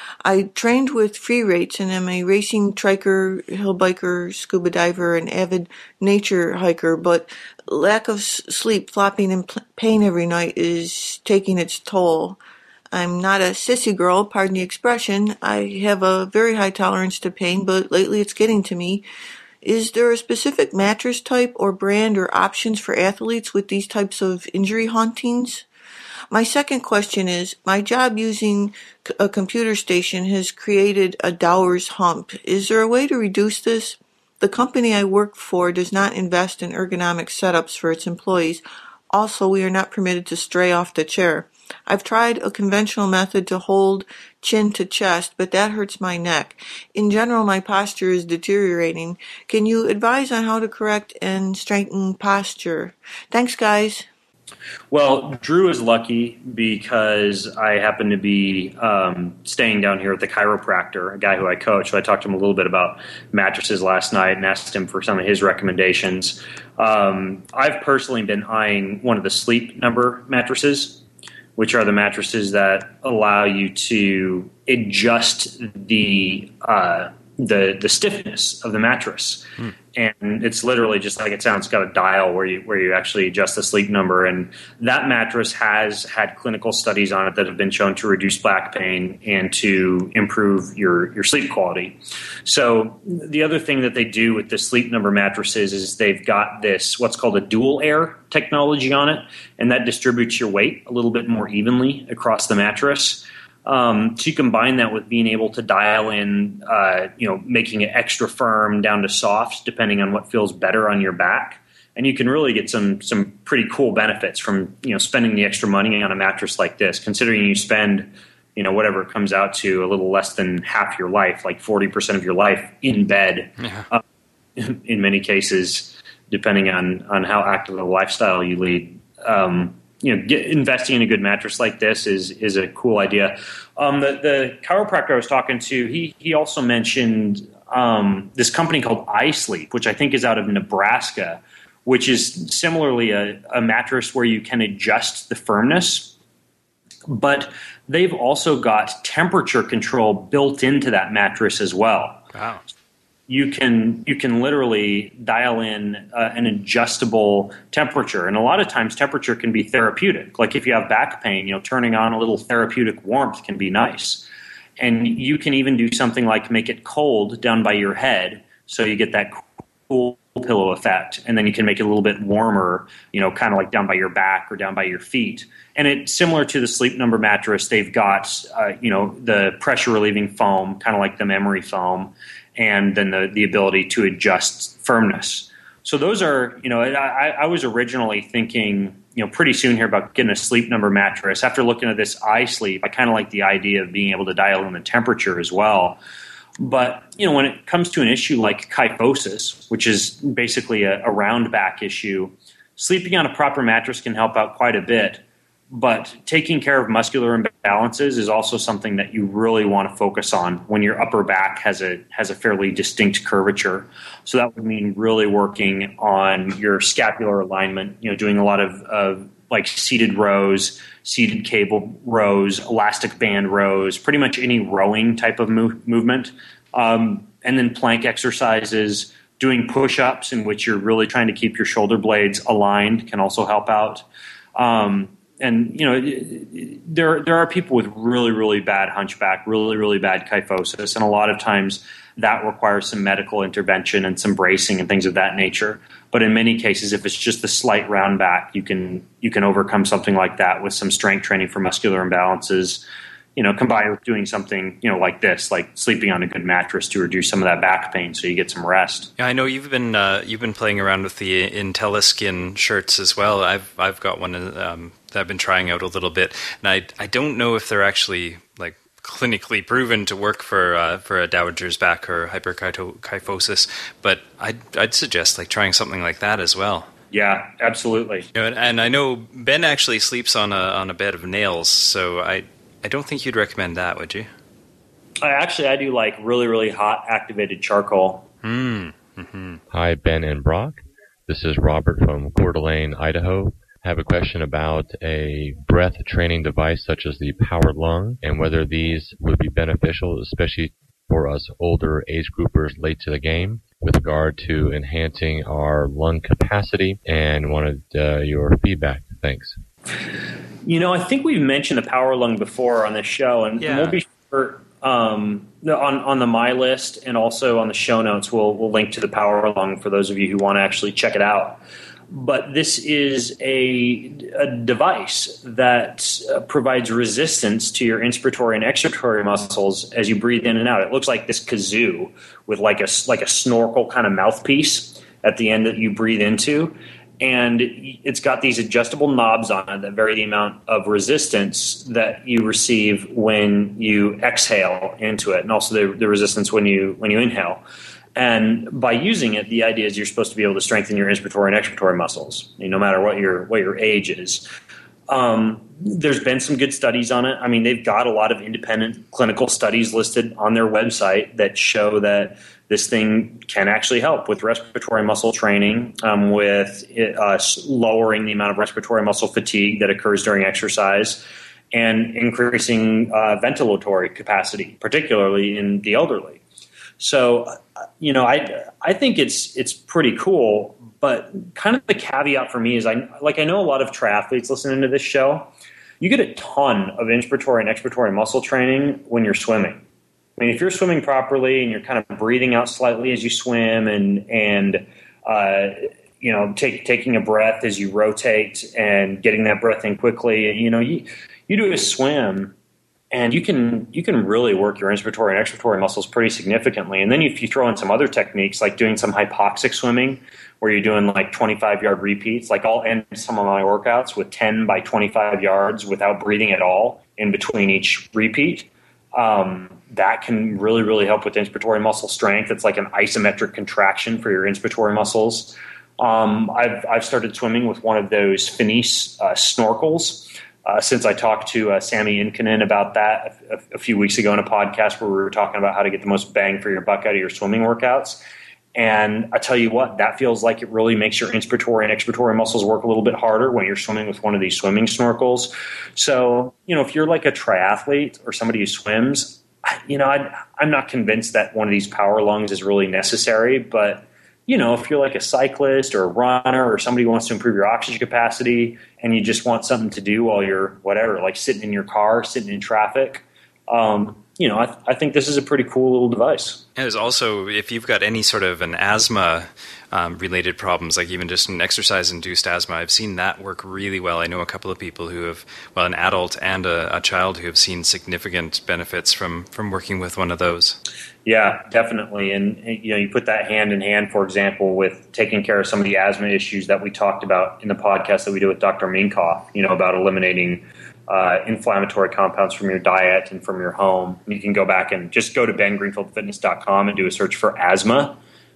I trained with free rates and am a racing triker, hill biker, scuba diver, and avid nature hiker, but lack of sleep, flopping, and pain every night is taking its toll. I'm not a sissy girl, pardon the expression. I have a very high tolerance to pain, but lately it's getting to me. Is there a specific mattress type or brand or options for athletes with these types of injury hauntings? My second question is, my job using a computer station has created a Dowers hump. Is there a way to reduce this? The company I work for does not invest in ergonomic setups for its employees. Also, we are not permitted to stray off the chair. I've tried a conventional method to hold chin to chest, but that hurts my neck. In general, my posture is deteriorating. Can you advise on how to correct and strengthen posture? Thanks, guys.
Well, Drew is lucky because I happen to be staying down here at the chiropractor, a guy who I coach. So I talked to him a little bit about mattresses last night and asked him for some of his recommendations. I've personally been eyeing one of the Sleep Number mattresses, which are the mattresses that allow you to adjust the stiffness of the mattress. And it's literally just like it sounds. It's got a dial where you actually adjust the sleep number. And that mattress has had clinical studies on it that have been shown to reduce back pain and to improve your sleep quality. So the other thing that they do with the Sleep Number mattresses is they've got this what's called a dual air technology on it, and that distributes your weight a little bit more evenly across the mattress. So you combine that with being able to dial in, making it extra firm down to soft, depending on what feels better on your back. And you can really get some pretty cool benefits from, spending the extra money on a mattress like this, considering you spend, whatever it comes out to, a little less than half your life, like 40% of your life in bed, in many cases, depending on how active a lifestyle you lead. Investing in a good mattress like this is a cool idea. The chiropractor I was talking to, he also mentioned this company called iSleep, which I think is out of Nebraska, which is similarly a mattress where you can adjust the firmness, but they've also got temperature control built into that mattress as well.
Wow.
You can literally dial in an adjustable temperature, and a lot of times temperature can be therapeutic. Like if you have back pain, turning on a little therapeutic warmth can be nice. And you can even do something like make it cold down by your head, so you get that cool pillow effect, and then you can make it a little bit warmer, kind of like down by your back or down by your feet. And it's similar to the Sleep Number mattress. They've got, the pressure relieving foam, kind of like the memory foam, and then the ability to adjust firmness. So those are, I was originally thinking, pretty soon here about getting a Sleep Number mattress. After looking at this iSleep, I kind of like the idea of being able to dial in the temperature as well. But, when it comes to an issue like kyphosis, which is basically a round back issue, sleeping on a proper mattress can help out quite a bit. But taking care of muscular imbalances is also something that you really want to focus on when your upper back has a fairly distinct curvature. So that would mean really working on your scapular alignment, doing a lot of like seated rows, seated cable rows, elastic band rows, pretty much any rowing type of movement. And then plank exercises, doing push-ups in which you're really trying to keep your shoulder blades aligned can also help out. And, there are people with really, really bad hunchback, really, really bad kyphosis, and a lot of times that requires some medical intervention and some bracing and things of that nature. But in many cases, if it's just a slight round back, you can overcome something like that with some strength training for muscular imbalances, combined with doing something, like this, like sleeping on a good mattress to reduce some of that back pain so you get some rest.
Yeah, I know you've been playing around with the IntelliSkin shirts as well. I've got one that I've been trying out a little bit, and I don't know if they're actually like clinically proven to work for a dowager's back or hyperkyphosis, but I'd suggest like trying something like that as well.
Yeah, absolutely.
And I know Ben actually sleeps on a bed of nails, so I don't think you'd recommend that, would you?
I do like really, really hot activated charcoal.
Mm-hmm.
Hi, Ben and Brock. This is Robert from Coeur d'Alene, Idaho. I have a question about a breath training device such as the Power Lung and whether these would be beneficial, especially for us older age groupers late to the game, with regard to enhancing our lung capacity, and wanted your feedback. Thanks.
I think we've mentioned the Power Lung before on this show, and we'll be sure on the My List and also on the show notes, we'll link to the Power Lung for those of you who want to actually check it out. But this is a device that provides resistance to your inspiratory and expiratory muscles as you breathe in and out. It looks like this kazoo with like a snorkel kind of mouthpiece at the end that you breathe into. And it's got these adjustable knobs on it that vary the amount of resistance that you receive when you exhale into it, and also the resistance when you inhale. And by using it, the idea is you're supposed to be able to strengthen your inspiratory and expiratory muscles, no matter what your age is. There's been some good studies on it. I mean, they've got a lot of independent clinical studies listed on their website that show that this thing can actually help with respiratory muscle training, with lowering the amount of respiratory muscle fatigue that occurs during exercise, and increasing ventilatory capacity, particularly in the elderly. So, I think it's pretty cool, but kind of the caveat for me is I know a lot of triathletes listening to this show. You get a ton of inspiratory and expiratory muscle training when you're swimming. I mean, if you're swimming properly and you're kind of breathing out slightly as you swim and taking a breath as you rotate and getting that breath in quickly, you do a swim. And you can really work your inspiratory and expiratory muscles pretty significantly. And then if you throw in some other techniques, like doing some hypoxic swimming, where you're doing like 25-yard repeats, like I'll end some of my workouts with 10 by 25 yards without breathing at all in between each repeat. That can really, really help with inspiratory muscle strength. It's like an isometric contraction for your inspiratory muscles. I've started swimming with one of those Finis snorkels. Since I talked to Sami Inkinen about that a few weeks ago in a podcast where we were talking about how to get the most bang for your buck out of your swimming workouts. And I tell you what, that feels like it really makes your inspiratory and expiratory muscles work a little bit harder when you're swimming with one of these swimming snorkels. So, if you're like a triathlete or somebody who swims, I'm not convinced that one of these Power Lungs is really necessary, but if you're like a cyclist or a runner or somebody who wants to improve your oxygen capacity and you just want something to do while you're like sitting in your car, sitting in traffic, I think this is a pretty cool little device.
There's also, if you've got any sort of an asthma related problems, like even just an exercise-induced asthma, I've seen that work really well. I know a couple of people who have, well, an adult and a child who have seen significant benefits from working with one of those.
Yeah, definitely. And you put that hand in hand, for example, with taking care of some of the asthma issues that we talked about in the podcast that we did with Dr. Minkoff, about eliminating inflammatory compounds from your diet and from your home. You can go back and just go to bengreenfieldfitness.com and do a search for asthma.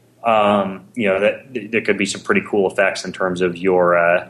That there could be some pretty cool effects in terms of your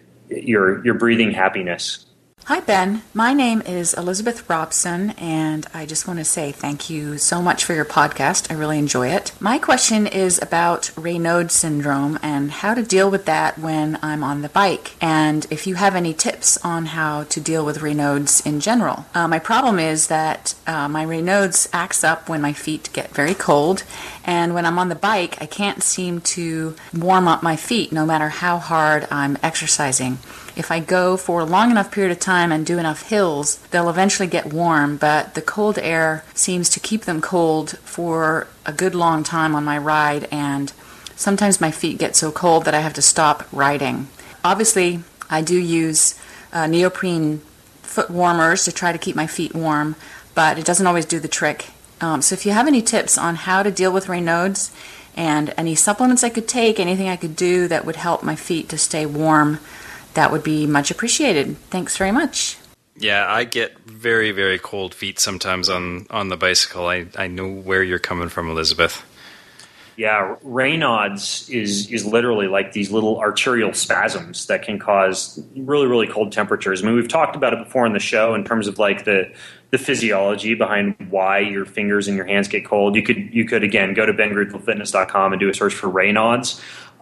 breathing happiness.
Hi, Ben. My name is Elizabeth Robson, and I just want to say thank you so much for your podcast. I really enjoy it. My question is about Raynaud's syndrome and how to deal with that when I'm on the bike, and if you have any tips on how to deal with Raynaud's in general. My problem is that my Raynaud's acts up when my feet get very cold, and when I'm on the bike, I can't seem to warm up my feet no matter how hard I'm exercising. If I go for a long enough period of time and do enough hills, they'll eventually get warm, but the cold air seems to keep them cold for a good long time on my ride, and sometimes my feet get so cold that I have to stop riding. Obviously, I do use neoprene foot warmers to try to keep my feet warm, but it doesn't always do the trick. So if you have any tips on how to deal with Raynaud's and any supplements I could take, anything I could do that would help my feet to stay warm, that would be much appreciated. Thanks very much.
Yeah, I get very, very cold feet sometimes on the bicycle. I know where you're coming from, Elizabeth.
Yeah, Raynaud's is literally like these little arterial spasms that can cause really, really cold temperatures. I mean, we've talked about it before in the show in terms of like the physiology behind why your fingers and your hands get cold. You could again go to bengreenfieldfitness.com and do a search for Raynaud's.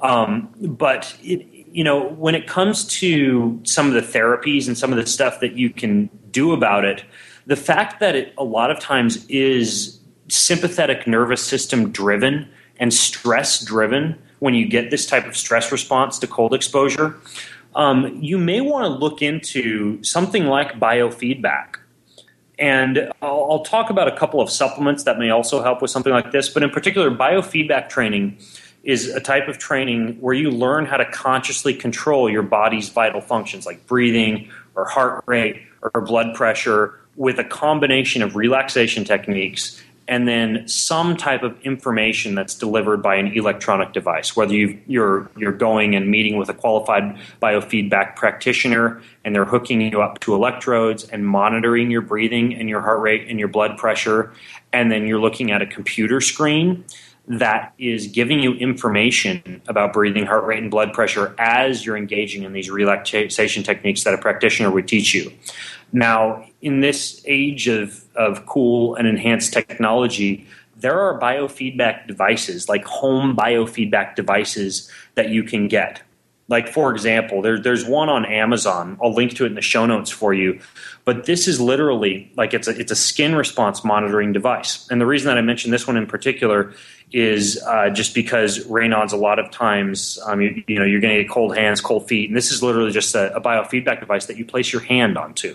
But when it comes to some of the therapies and some of the stuff that you can do about it, the fact that it a lot of times is sympathetic nervous system driven and stress driven when you get this type of stress response to cold exposure, you may want to look into something like biofeedback. And I'll talk about a couple of supplements that may also help with something like this, but in particular, biofeedback training is a type of training where you learn how to consciously control your body's vital functions like breathing or heart rate or blood pressure with a combination of relaxation techniques and then some type of information that's delivered by an electronic device, whether you're going and meeting with a qualified biofeedback practitioner and they're hooking you up to electrodes and monitoring your breathing and your heart rate and your blood pressure, and then you're looking at a computer screen that is giving you information about breathing, heart rate, and blood pressure as you're engaging in these relaxation techniques that a practitioner would teach you. Now, in this age of cool and enhanced technology, there are biofeedback devices, like home biofeedback devices that you can get. Like, for example, there's one on Amazon. I'll link to it in the show notes for you. But this is literally like it's a skin response monitoring device. And the reason that I mentioned this one in particular is just because Raynaud's a lot of times, you're going to get cold hands, cold feet. And this is literally just a biofeedback device that you place your hand onto.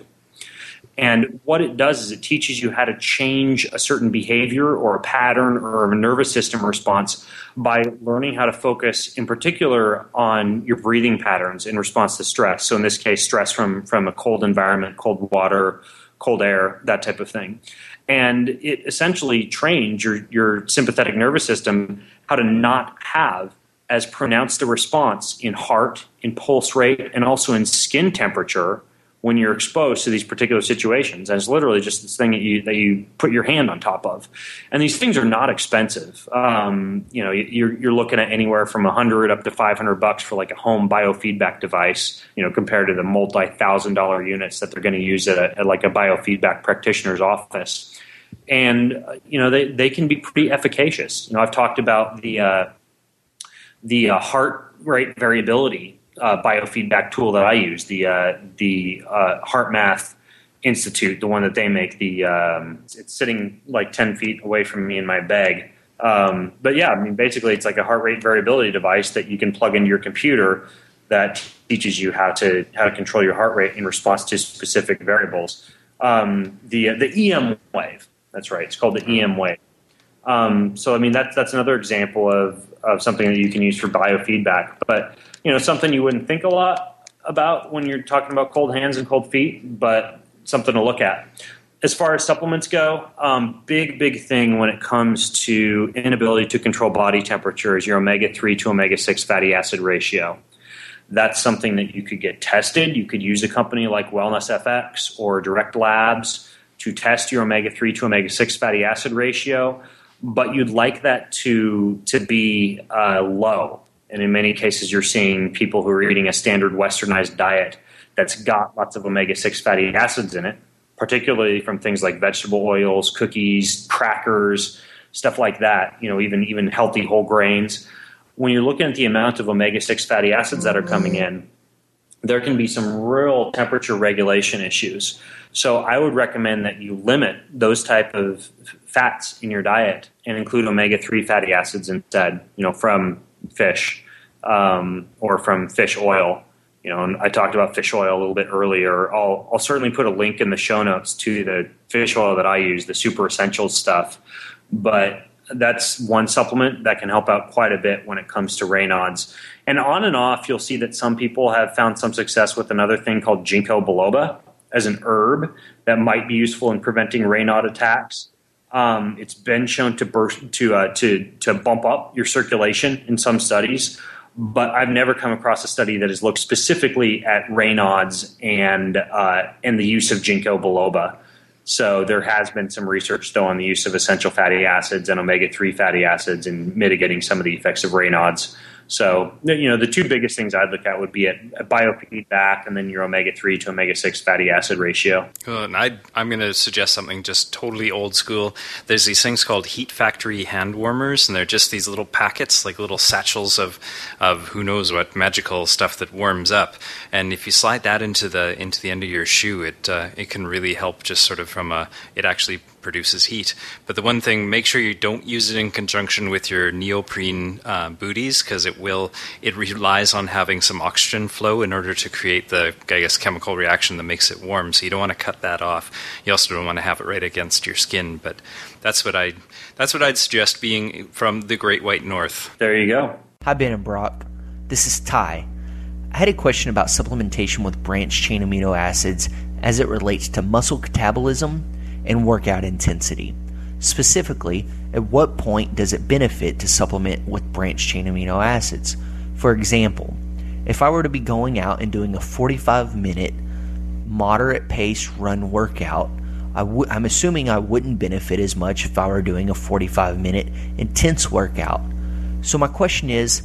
And what it does is it teaches you how to change a certain behavior or a pattern or a nervous system response by learning how to focus in particular on your breathing patterns in response to stress. So in this case, stress from a cold environment, cold water, cold air, that type of thing. And it essentially trains your sympathetic nervous system how to not have as pronounced a response in heart, in pulse rate, and also in skin temperature when you're exposed to these particular situations. And it's literally just this thing that you put your hand on top of. And these things are not expensive. You're looking at anywhere from $100 up to $500 for like a home biofeedback device, compared to the multi-$1,000 units that they're going to use at like a biofeedback practitioner's office. And, they can be pretty efficacious. I've talked about the heart rate variability biofeedback tool that I use, the HeartMath Institute, the one that they make. It's sitting like 10 feet away from me in my bag. But yeah, basically it's like a heart rate variability device that you can plug into your computer that teaches you how to control your heart rate in response to specific variables. The EM Wave. That's right. It's called the EM wave. So, I mean, that's another example of something that you can use for biofeedback. But, something you wouldn't think a lot about when you're talking about cold hands and cold feet, but something to look at. As far as supplements go, big thing when it comes to inability to control body temperature is your omega-3 to omega-6 fatty acid ratio. That's something that you could get tested. You could use a company like WellnessFX or Direct Labs to test your omega-3 to omega-6 fatty acid ratio, but you'd like that to be low. And in many cases, you're seeing people who are eating a standard westernized diet that's got lots of omega-6 fatty acids in it, particularly from things like vegetable oils, cookies, crackers, stuff like that, even healthy whole grains. When you're looking at the amount of omega-6 fatty acids that are coming in, there can be some real temperature regulation issues. So I would recommend that you limit those type of fats in your diet and include omega-3 fatty acids instead, from fish or from fish oil. And I talked about fish oil a little bit earlier. I'll certainly put a link in the show notes to the fish oil that I use, the Super Essentials stuff. But that's one supplement that can help out quite a bit when it comes to Raynaud's. And on and off, you'll see that some people have found some success with another thing called ginkgo biloba as an herb that might be useful in preventing Raynaud attacks. It's been shown to bump up your circulation in some studies, but I've never come across a study that has looked specifically at Raynaud's and the use of ginkgo biloba. So there has been some research, though, on the use of essential fatty acids and omega-3 fatty acids in mitigating some of the effects of Raynaud's. So, the two biggest things I'd look at would be at biofeedback and then your omega-3 to omega-6 fatty acid ratio.
And I'm going to suggest something just totally old school. There's these things called Heat Factory hand warmers, and they're just these little packets, like little satchels of who knows what magical stuff that warms up. And if you slide that into the end of your shoe, it can really help just sort of it actually produces heat. But the one thing, make sure you don't use it in conjunction with your neoprene booties, because it relies on having some oxygen flow in order to create the, chemical reaction that makes it warm. So you don't want to cut that off. You also don't want to have it right against your skin. But that's what I'd suggest, being from the Great White North.
There you go.
Hi, Ben and Brock. This is Ty. I had a question about supplementation with branched-chain amino acids as it relates to muscle catabolism and workout intensity. Specifically, at what point does it benefit to supplement with branched-chain amino acids? For example, if I were to be going out and doing a 45-minute moderate-pace run workout, I'm assuming I wouldn't benefit as much if I were doing a 45-minute intense workout. So my question is,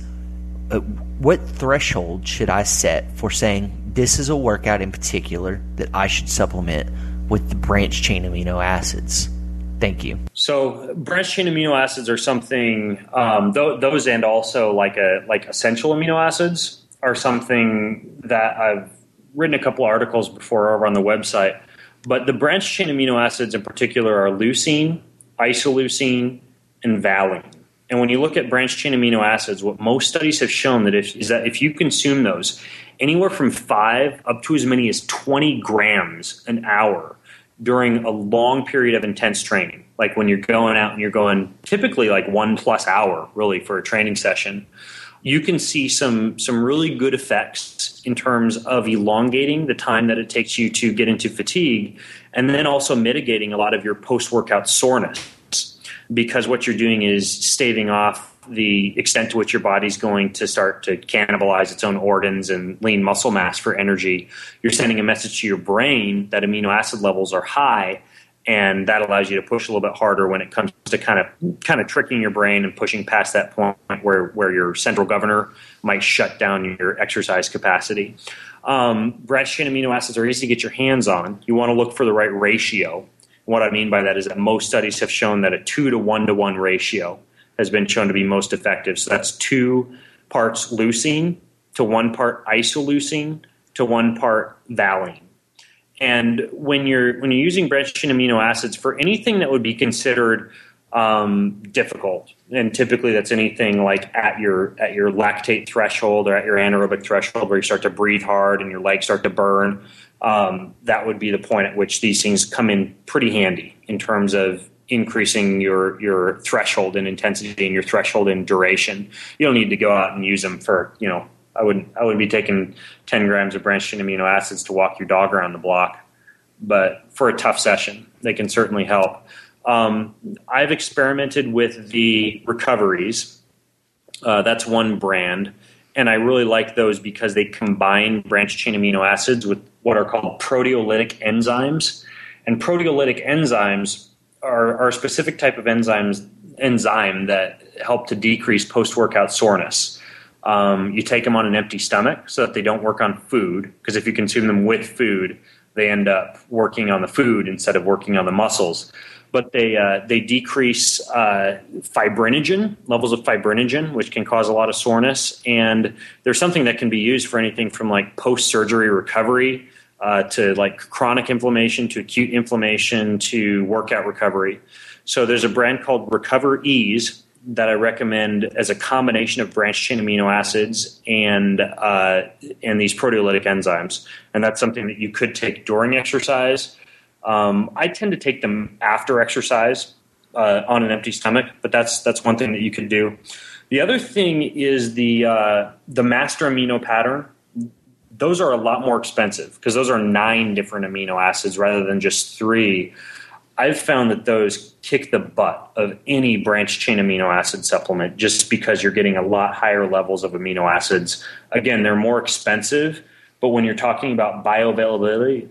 what threshold should I set for saying this is a workout in particular that I should supplement with the branched chain amino acids? Thank you.
So branched chain amino acids are something, those and also like essential amino acids are something that I've written a couple articles before over on the website. But the branched chain amino acids in particular are leucine, isoleucine, and valine. And when you look at branched chain amino acids, what most studies have shown is that if you consume those anywhere from 5 up to as many as 20 grams an hour during a long period of intense training, like when you're going out and you're going typically like 1+ hour really for a training session, you can see some really good effects in terms of elongating the time that it takes you to get into fatigue, and then also mitigating a lot of your post-workout soreness, because what you're doing is staving off the extent to which your body's going to start to cannibalize its own organs and lean muscle mass for energy. You're sending a message to your brain that amino acid levels are high, and that allows you to push a little bit harder when it comes to kind of tricking your brain and pushing past that point where your central governor might shut down your exercise capacity. Branched chain amino acids are easy to get your hands on. You want to look for the right ratio. What I mean by that is that most studies have shown that a 2 to 1 to 1 ratio has been shown to be most effective. So that's 2 parts leucine to 1 part isoleucine to 1 part valine. And when you're using branched chain amino acids for anything that would be considered difficult, and typically that's anything like at your lactate threshold or at your anaerobic threshold where you start to breathe hard and your legs start to burn, that would be the point at which these things come in pretty handy in terms of increasing your threshold in intensity and your threshold in duration. You don't need to go out and use them for, I wouldn't be taking 10 grams of branched chain amino acids to walk your dog around the block. But for a tough session, they can certainly help. I've experimented with the recoveries. That's one brand. And I really like those because they combine branched chain amino acids with what are called proteolytic enzymes. And proteolytic enzymes are a specific type of enzyme that help to decrease post-workout soreness. You take them on an empty stomach so that they don't work on food, because if you consume them with food, they end up working on the food instead of working on the muscles. But they decrease fibrinogen, levels of fibrinogen, which can cause a lot of soreness. And there's something that can be used for anything from like post-surgery recovery to like chronic inflammation to acute inflammation to workout recovery. So there's a brand called Recover Ease that I recommend as a combination of branched chain amino acids and these proteolytic enzymes. And that's something that you could take during exercise. I tend to take them after exercise on an empty stomach, but that's one thing that you could do. The other thing is the master amino pattern. Those are a lot more expensive because those are 9 different amino acids rather than just 3. I've found that those kick the butt of any branched chain amino acid supplement just because you're getting a lot higher levels of amino acids. Again, they're more expensive, but when you're talking about bioavailability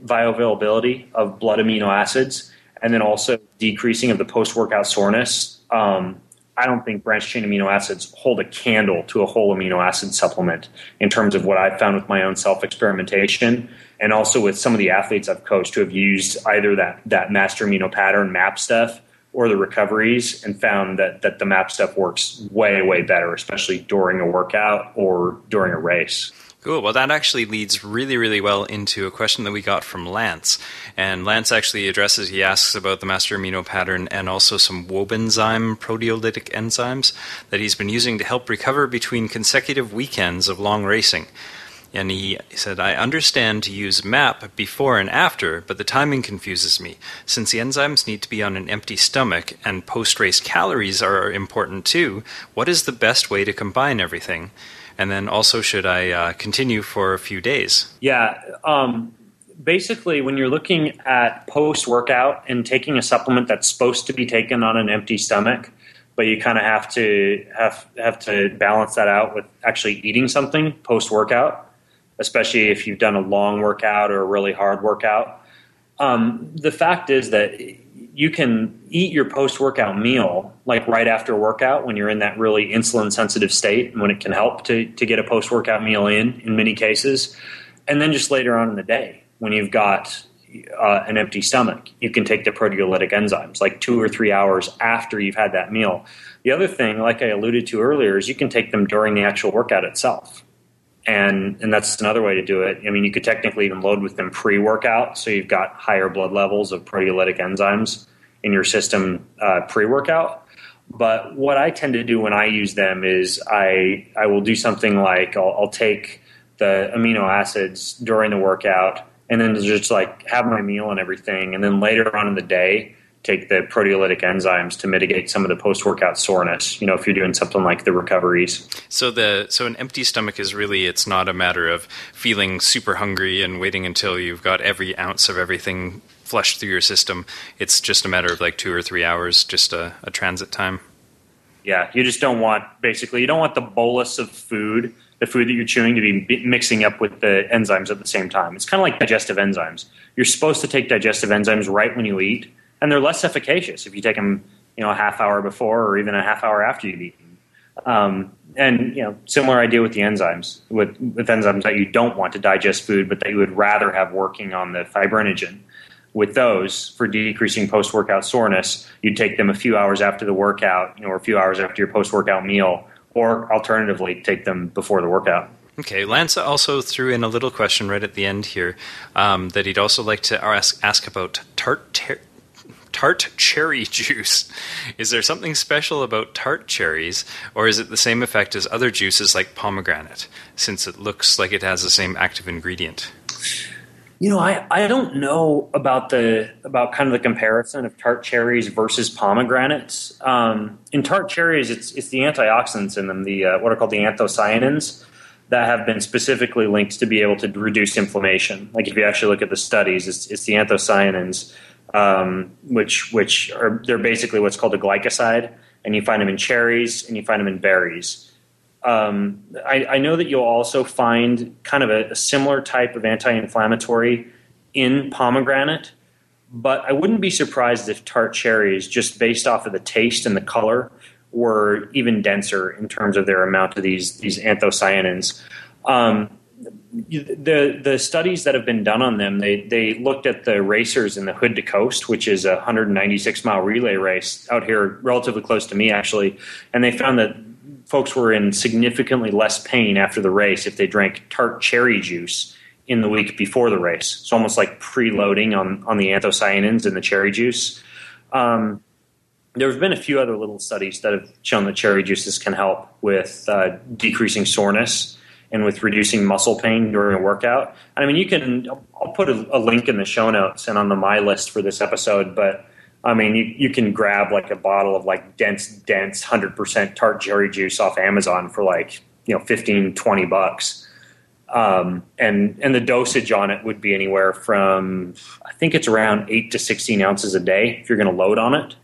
of blood amino acids and then also decreasing of the post-workout soreness, I don't think branched chain amino acids hold a candle to a whole amino acid supplement in terms of what I've found with my own self-experimentation and also with some of the athletes I've coached who have used either that master amino pattern MAP stuff or the recoveries and found that the MAP stuff works way, way better, especially during a workout or during a race.
Cool. Well, that actually leads really, really well into a question that we got from Lance. And Lance actually he asks about the master amino pattern and also some Wobenzyme proteolytic enzymes that he's been using to help recover between consecutive weekends of long racing. And he said, I understand to use MAP before and after, but the timing confuses me. Since the enzymes need to be on an empty stomach and post-race calories are important too, what is the best way to combine everything? And then also, should I continue for a few days?
Yeah. Basically, when you're looking at post-workout and taking a supplement that's supposed to be taken on an empty stomach, but you kind of have to balance that out with actually eating something post-workout, especially if you've done a long workout or a really hard workout. The fact is that you can eat your post-workout meal like right after workout when you're in that really insulin-sensitive state and when it can help to get a post-workout meal in many cases. And then just later on in the day when you've got an empty stomach, you can take the proteolytic enzymes like 2 or 3 hours after you've had that meal. The other thing, like I alluded to earlier, is you can take them during the actual workout itself. And that's another way to do it. I mean, you could technically even load with them pre-workout, so you've got higher blood levels of proteolytic enzymes in your system pre-workout. But what I tend to do when I use them is I will do something like I'll take the amino acids during the workout and then just like have my meal and everything. And then later on in the day, take the proteolytic enzymes to mitigate some of the post-workout soreness, if you're doing something like the recoveries.
So an empty stomach is really, it's not a matter of feeling super hungry and waiting until you've got every ounce of everything flushed through your system. It's just a matter of like 2 or 3 hours, just a transit time.
Yeah, you just don't want the bolus of food, the food that you're chewing, to be mixing up with the enzymes at the same time. It's kind of like digestive enzymes. You're supposed to take digestive enzymes right when you eat, and they're less efficacious if you take them, a half hour before or even a half hour after you've eaten. And similar idea with the enzymes, with enzymes that you don't want to digest food, but that you would rather have working on the fibrinogen. With those, for decreasing post-workout soreness, you'd take them a few hours after the workout, or a few hours after your post-workout meal, or alternatively, take them before the workout.
Okay, Lance also threw in a little question right at the end here that he'd also like to ask about tart cherry juice. Is there something special about tart cherries, or is it the same effect as other juices like pomegranate, since it looks like it has the same active ingredient?
I don't know about kind of the comparison of tart cherries versus pomegranates. In tart cherries, it's the antioxidants in them, the what are called the anthocyanins, that have been specifically linked to be able to reduce inflammation. Like if you actually look at the studies, it's the anthocyanins, which they're basically what's called a glycoside, and you find them in cherries and you find them in berries. I know that you'll also find kind of a similar type of anti-inflammatory in pomegranate, but I wouldn't be surprised if tart cherries, just based off of the taste and the color, were even denser in terms of their amount of these anthocyanins. The studies that have been done on them, they looked at the racers in the Hood to Coast, which is a 196-mile relay race out here relatively close to me, actually, and they found that folks were in significantly less pain after the race if they drank tart cherry juice in the week before the race. It's almost like preloading on the anthocyanins in the cherry juice. There have been a few other little studies that have shown that cherry juices can help with decreasing soreness and with reducing muscle pain during a workout. I mean, I'll put a link in the show notes and on the My List for this episode, but I mean, you can grab like a bottle of like dense 100% tart cherry juice off Amazon for like, $15-20. And the dosage on it would be anywhere from, I think it's around 8 to 16 ounces a day if you're going to load on it.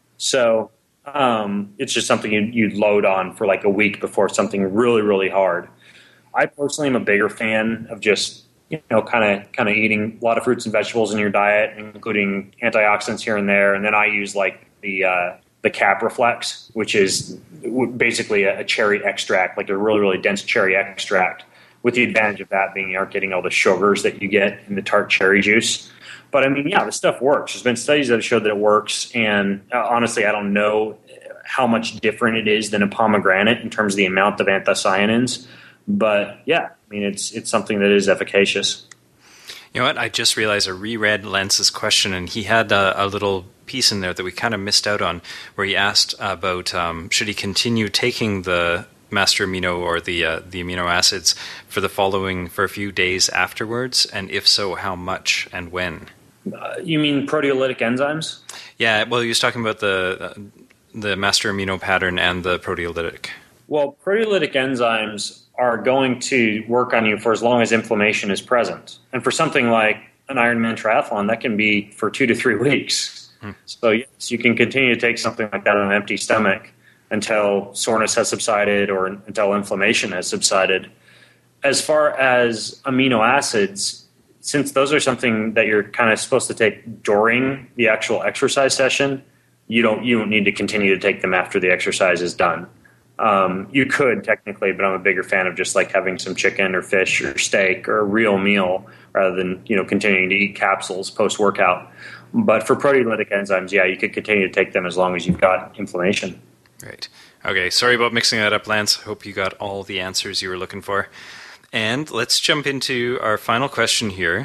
So it's just something you'd load on for like a week before something really, really hard. I personally am a bigger fan of just kind of eating a lot of fruits and vegetables in your diet, including antioxidants here and there. And then I use like the Capraflex, which is basically a cherry extract, like a really, really dense cherry extract, with the advantage of that being you aren't getting all the sugars that you get in the tart cherry juice. But I mean, yeah, the stuff works. There's been studies that have showed that it works. And honestly, I don't know how much different it is than a pomegranate in terms of the amount of anthocyanins. But yeah, I mean, it's something that is efficacious.
You know what? I just realized I reread Lance's question, and he had a little piece in there that we kind of missed out on, where he asked about should he continue taking the master amino or the amino acids for a few days afterwards, and if so, how much and when?
You mean proteolytic enzymes?
Yeah. Well, he was talking about the master amino pattern and the proteolytic.
Well, proteolytic enzymes are going to work on you for as long as inflammation is present. And for something like an Ironman triathlon, that can be for 2 to 3 weeks. So yes, you can continue to take something like that on an empty stomach until soreness has subsided or until inflammation has subsided. As far as amino acids, since those are something that you're kind of supposed to take during the actual exercise session, you don't need to continue to take them after the exercise is done. You could technically, but I'm a bigger fan of just like having some chicken or fish or steak or a real meal rather than, continuing to eat capsules post-workout. But for proteolytic enzymes, yeah, you could continue to take them as long as you've got inflammation.
Right. Okay, sorry about mixing that up, Lance. Hope you got all the answers you were looking for. And let's jump into our final question here.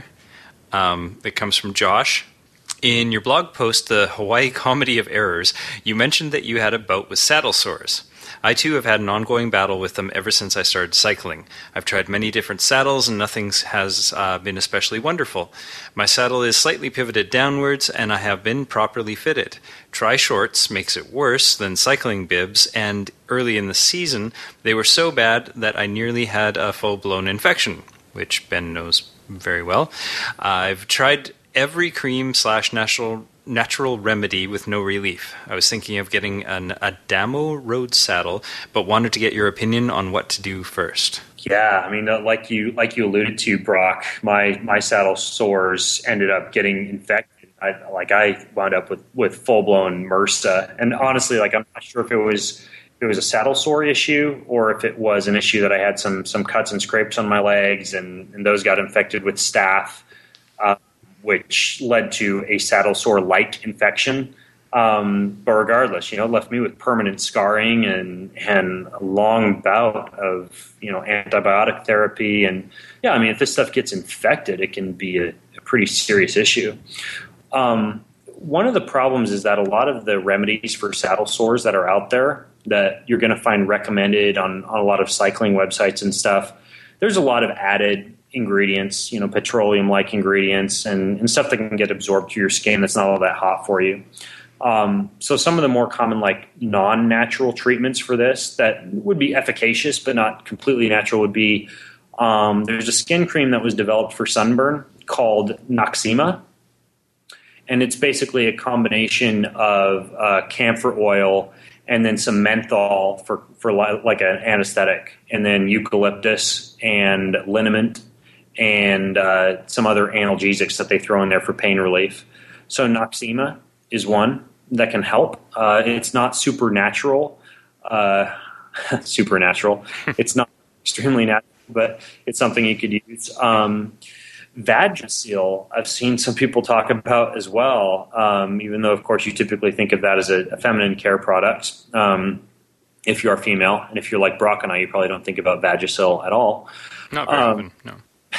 It comes from Josh. In your blog post, The Hawaii Comedy of Errors, you mentioned that you had a bout with saddle sores. I, too, have had an ongoing battle with them ever since I started cycling. I've tried many different saddles, and nothing has been especially wonderful. My saddle is slightly pivoted downwards, and I have been properly fitted. Tri-shorts makes it worse than cycling bibs, and early in the season, they were so bad that I nearly had a full-blown infection, which Ben knows very well. I've tried every cream/natural remedy with no relief. I was thinking of getting an Adamo road saddle, but wanted to get your opinion on what to do first.
Yeah, I mean, like you alluded to, Brock, my saddle sores ended up getting infected. I wound up with full blown MRSA, and honestly, I'm not sure if it was a saddle sore issue or if it was an issue that I had some cuts and scrapes on my legs, and those got infected with staph. Which led to a saddle sore light infection. But regardless, it left me with permanent scarring and a long bout of, antibiotic therapy. And yeah, I mean, if this stuff gets infected, it can be a pretty serious issue. One of the problems is that a lot of the remedies for saddle sores that are out there that you're going to find recommended on a lot of cycling websites and stuff, there's a lot of added ingredients, petroleum-like ingredients and stuff that can get absorbed to your skin that's not all that hot for you. So some of the more common, like non-natural treatments for this that would be efficacious but not completely natural would be there's a skin cream that was developed for sunburn called Noxzema, and it's basically a combination of camphor oil and then some menthol for like an anesthetic, and then eucalyptus and liniment and some other analgesics that they throw in there for pain relief. So Noxzema is one that can help. It's not supernatural. Supernatural. It's not extremely natural, but it's something you could use. Vagisil, I've seen some people talk about as well, even though, of course, you typically think of that as a feminine care product if you are female. And if you're like Brock and I, you probably don't think about Vagisil at all.
Not very often, no.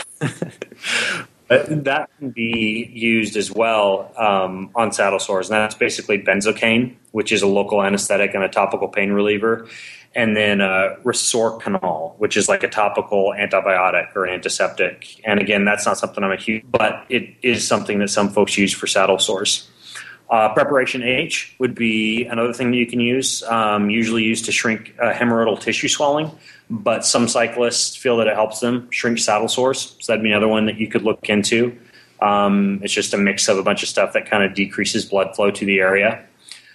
That can be used as well on saddle sores. And that's basically benzocaine, which is a local anesthetic and a topical pain reliever. And then Resorcanol, which is like a topical antibiotic or antiseptic. And again, that's not something I'm a huge, but it is something that some folks use for saddle sores. Preparation H would be another thing that you can use, usually used to shrink hemorrhoidal tissue swelling. But some cyclists feel that it helps them shrink saddle sores. So that'd be another one that you could look into. It's just a mix of a bunch of stuff that kind of decreases blood flow to the area.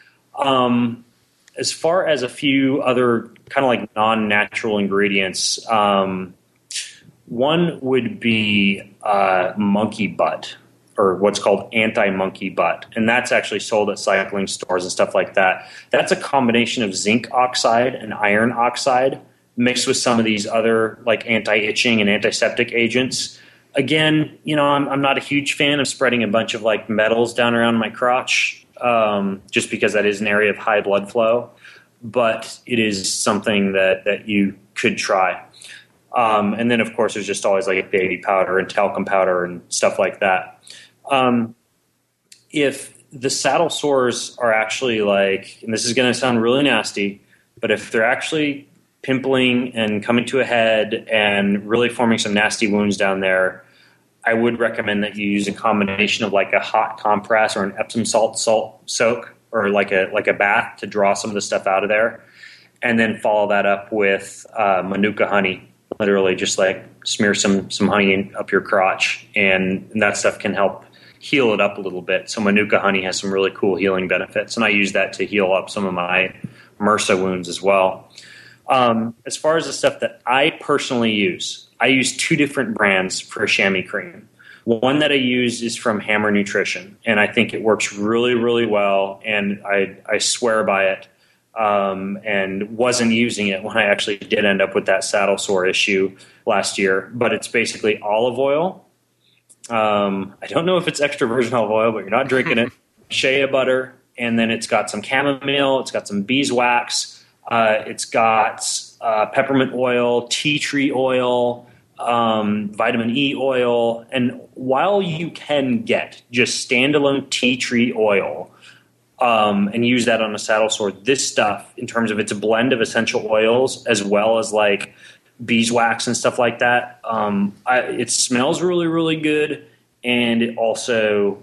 As far as a few other kind of like non-natural ingredients, one would be monkey butt, or what's called anti-monkey butt. And that's actually sold at cycling stores and stuff like that. That's a combination of zinc oxide and iron oxide mixed with some of these other like anti-itching and antiseptic agents. Again, I'm not a huge fan of spreading a bunch of like metals down around my crotch, just because that is an area of high blood flow. But it is something that you could try. And then, of course, there's just always like baby powder and talcum powder and stuff like that. If the saddle sores are actually like, and this is going to sound really nasty, but if they're actually pimpling and coming to a head and really forming some nasty wounds down there, I would recommend that you use a combination of like a hot compress or an Epsom salt soak, or like a bath to draw some of the stuff out of there, and then follow that up with Manuka honey. Literally, just like smear some honey up your crotch, and that stuff can help heal it up a little bit. So Manuka honey has some really cool healing benefits, and I use that to heal up some of my MRSA wounds as well. As far as the stuff that I personally use, I use two different brands for a chamois cream. One that I use is from Hammer Nutrition, and I think it works really, really well, and I swear by it, and wasn't using it when I actually did end up with that saddle sore issue last year. But it's basically olive oil. I don't know if it's extra virgin olive oil, but you're not drinking it. Shea butter, and then it's got some chamomile, it's got some beeswax, it's got peppermint oil, tea tree oil, vitamin E oil, and while you can get just standalone tea tree oil and use that on a saddle sore, this stuff, in terms of it's a blend of essential oils as well as like beeswax and stuff like that, it smells really, really good, and it also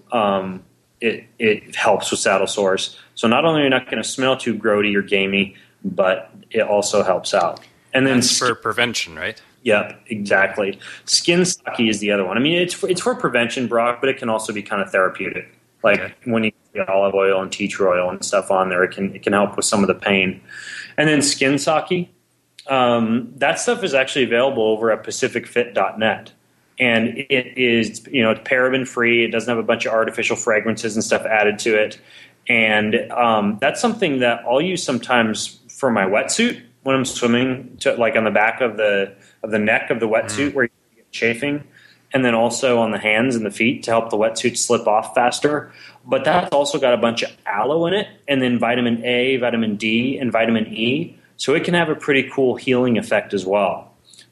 it helps with saddle sores. So not only are you not going to smell too grody or gamey, but it also helps out. And then
that's for prevention, right?
Yeah, exactly. Skin sake is the other one. I mean, it's for prevention, Brock, but it can also be kind of therapeutic. Like when you get olive oil and tea tree oil and stuff on there, it can help with some of the pain. And then skin sake, that stuff is actually available over at pacificfit.net. And it is, it's paraben free. It doesn't have a bunch of artificial fragrances and stuff added to it. And that's something that I'll use sometimes for my wetsuit when I'm swimming, to like on the back of the neck of the wetsuit where you get chafing, and then also on the hands and the feet to help the wetsuit slip off faster. But that's also got a bunch of aloe in it, and then vitamin A, vitamin D, and vitamin E. So it can have a pretty cool healing effect as well.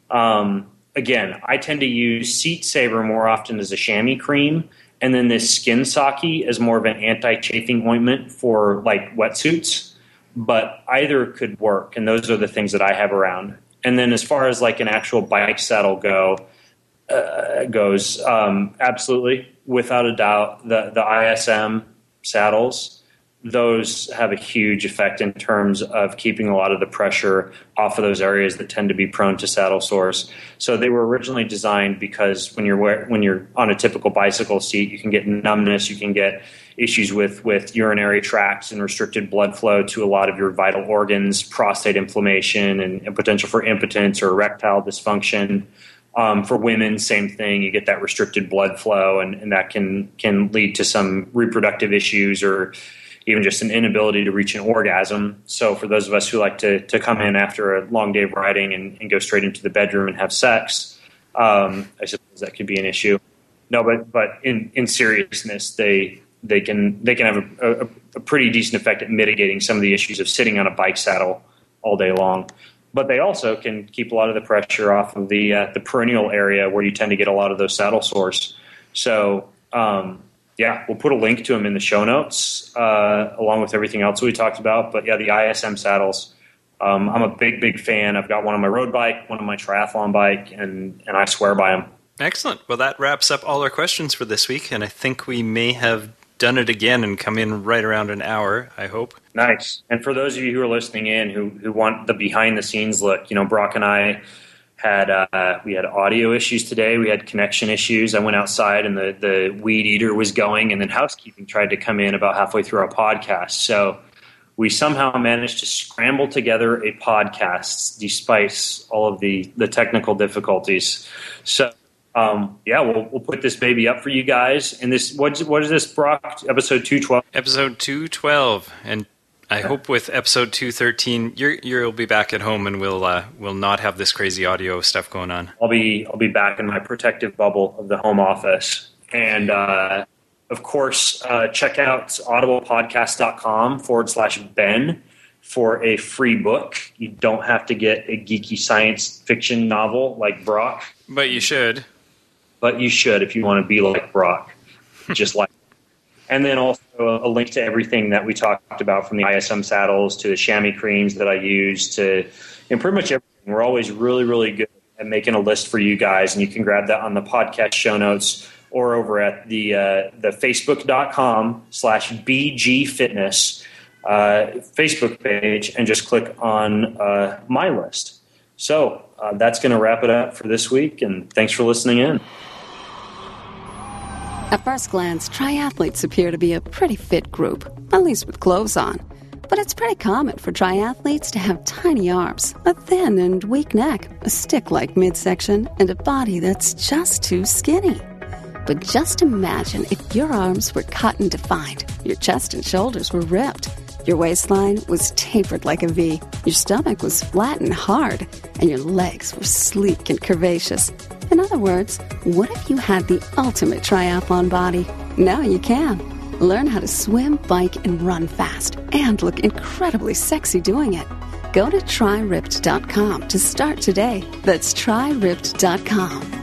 Again, I tend to use Seat Saver more often as a chamois cream, and then this skin sake as more of an anti-chafing ointment for like wetsuits. But either could work, and those are the things that I have around. And then as far as like an actual bike saddle go, goes. Absolutely, without a doubt, the ISM saddles, those have a huge effect in terms of keeping a lot of the pressure off of those areas that tend to be prone to saddle sores. So they were originally designed because when you're on a typical bicycle seat, you can get numbness, you can get issues with urinary tracts and restricted blood flow to a lot of your vital organs, prostate inflammation, and potential for impotence or erectile dysfunction. For women, same thing. You get that restricted blood flow, and that can lead to some reproductive issues or even just an inability to reach an orgasm. So for those of us who like to come in after a long day of riding and go straight into the bedroom and have sex, I suppose that could be an issue. No, but in seriousness, they can have a pretty decent effect at mitigating some of the issues of sitting on a bike saddle all day long. But they also can keep a lot of the pressure off of the perineal area where you tend to get a lot of those saddle sores. So, we'll put a link to them in the show notes along with everything else we talked about. But yeah, the ISM saddles, I'm a big fan. I've got one on my road bike, one on my triathlon bike, and I swear by them.
Excellent. Well, that wraps up all our questions for this week, and I think we may have done it again and come in right around an hour, I hope.
Nice. And for those of you who are listening in who want the behind-the-scenes look, Brock and I had audio issues today. We had connection issues. I went outside and the weed eater was going, and then housekeeping tried to come in about halfway through our podcast. So we somehow managed to scramble together a podcast despite all of the technical difficulties. So we'll put this baby up for you guys. And this, what is this, Brock? Episode 212?
Episode 212. And I hope with episode 213, you'll be back at home and we'll not have this crazy audio stuff going on.
I'll be back in my protective bubble of the home office. And, of course, check out audiblepodcast.com/Ben for a free book. You don't have to get a geeky science fiction novel like Brock.
But you should.
But you should if you want to be like Brock, just like. And then also a link to everything that we talked about, from the ISM saddles to the chamois creams that I use to pretty much everything. We're always really, really good at making a list for you guys, and you can grab that on the podcast show notes or over at the facebook.com/BG Fitness Facebook page, and just click on my list. So that's going to wrap it up for this week, and thanks for listening in.
At first glance, triathletes appear to be a pretty fit group, at least with clothes on. But it's pretty common for triathletes to have tiny arms, a thin and weak neck, a stick-like midsection, and a body that's just too skinny. But just imagine if your arms were cut and defined, your chest and shoulders were ripped, your waistline was tapered like a V, your stomach was flat and hard, and your legs were sleek and curvaceous. In other words, what if you had the ultimate triathlon body? Now you can. Learn how to swim, bike, and run fast, and look incredibly sexy doing it. Go to TryRipped.com to start today. That's TryRipped.com.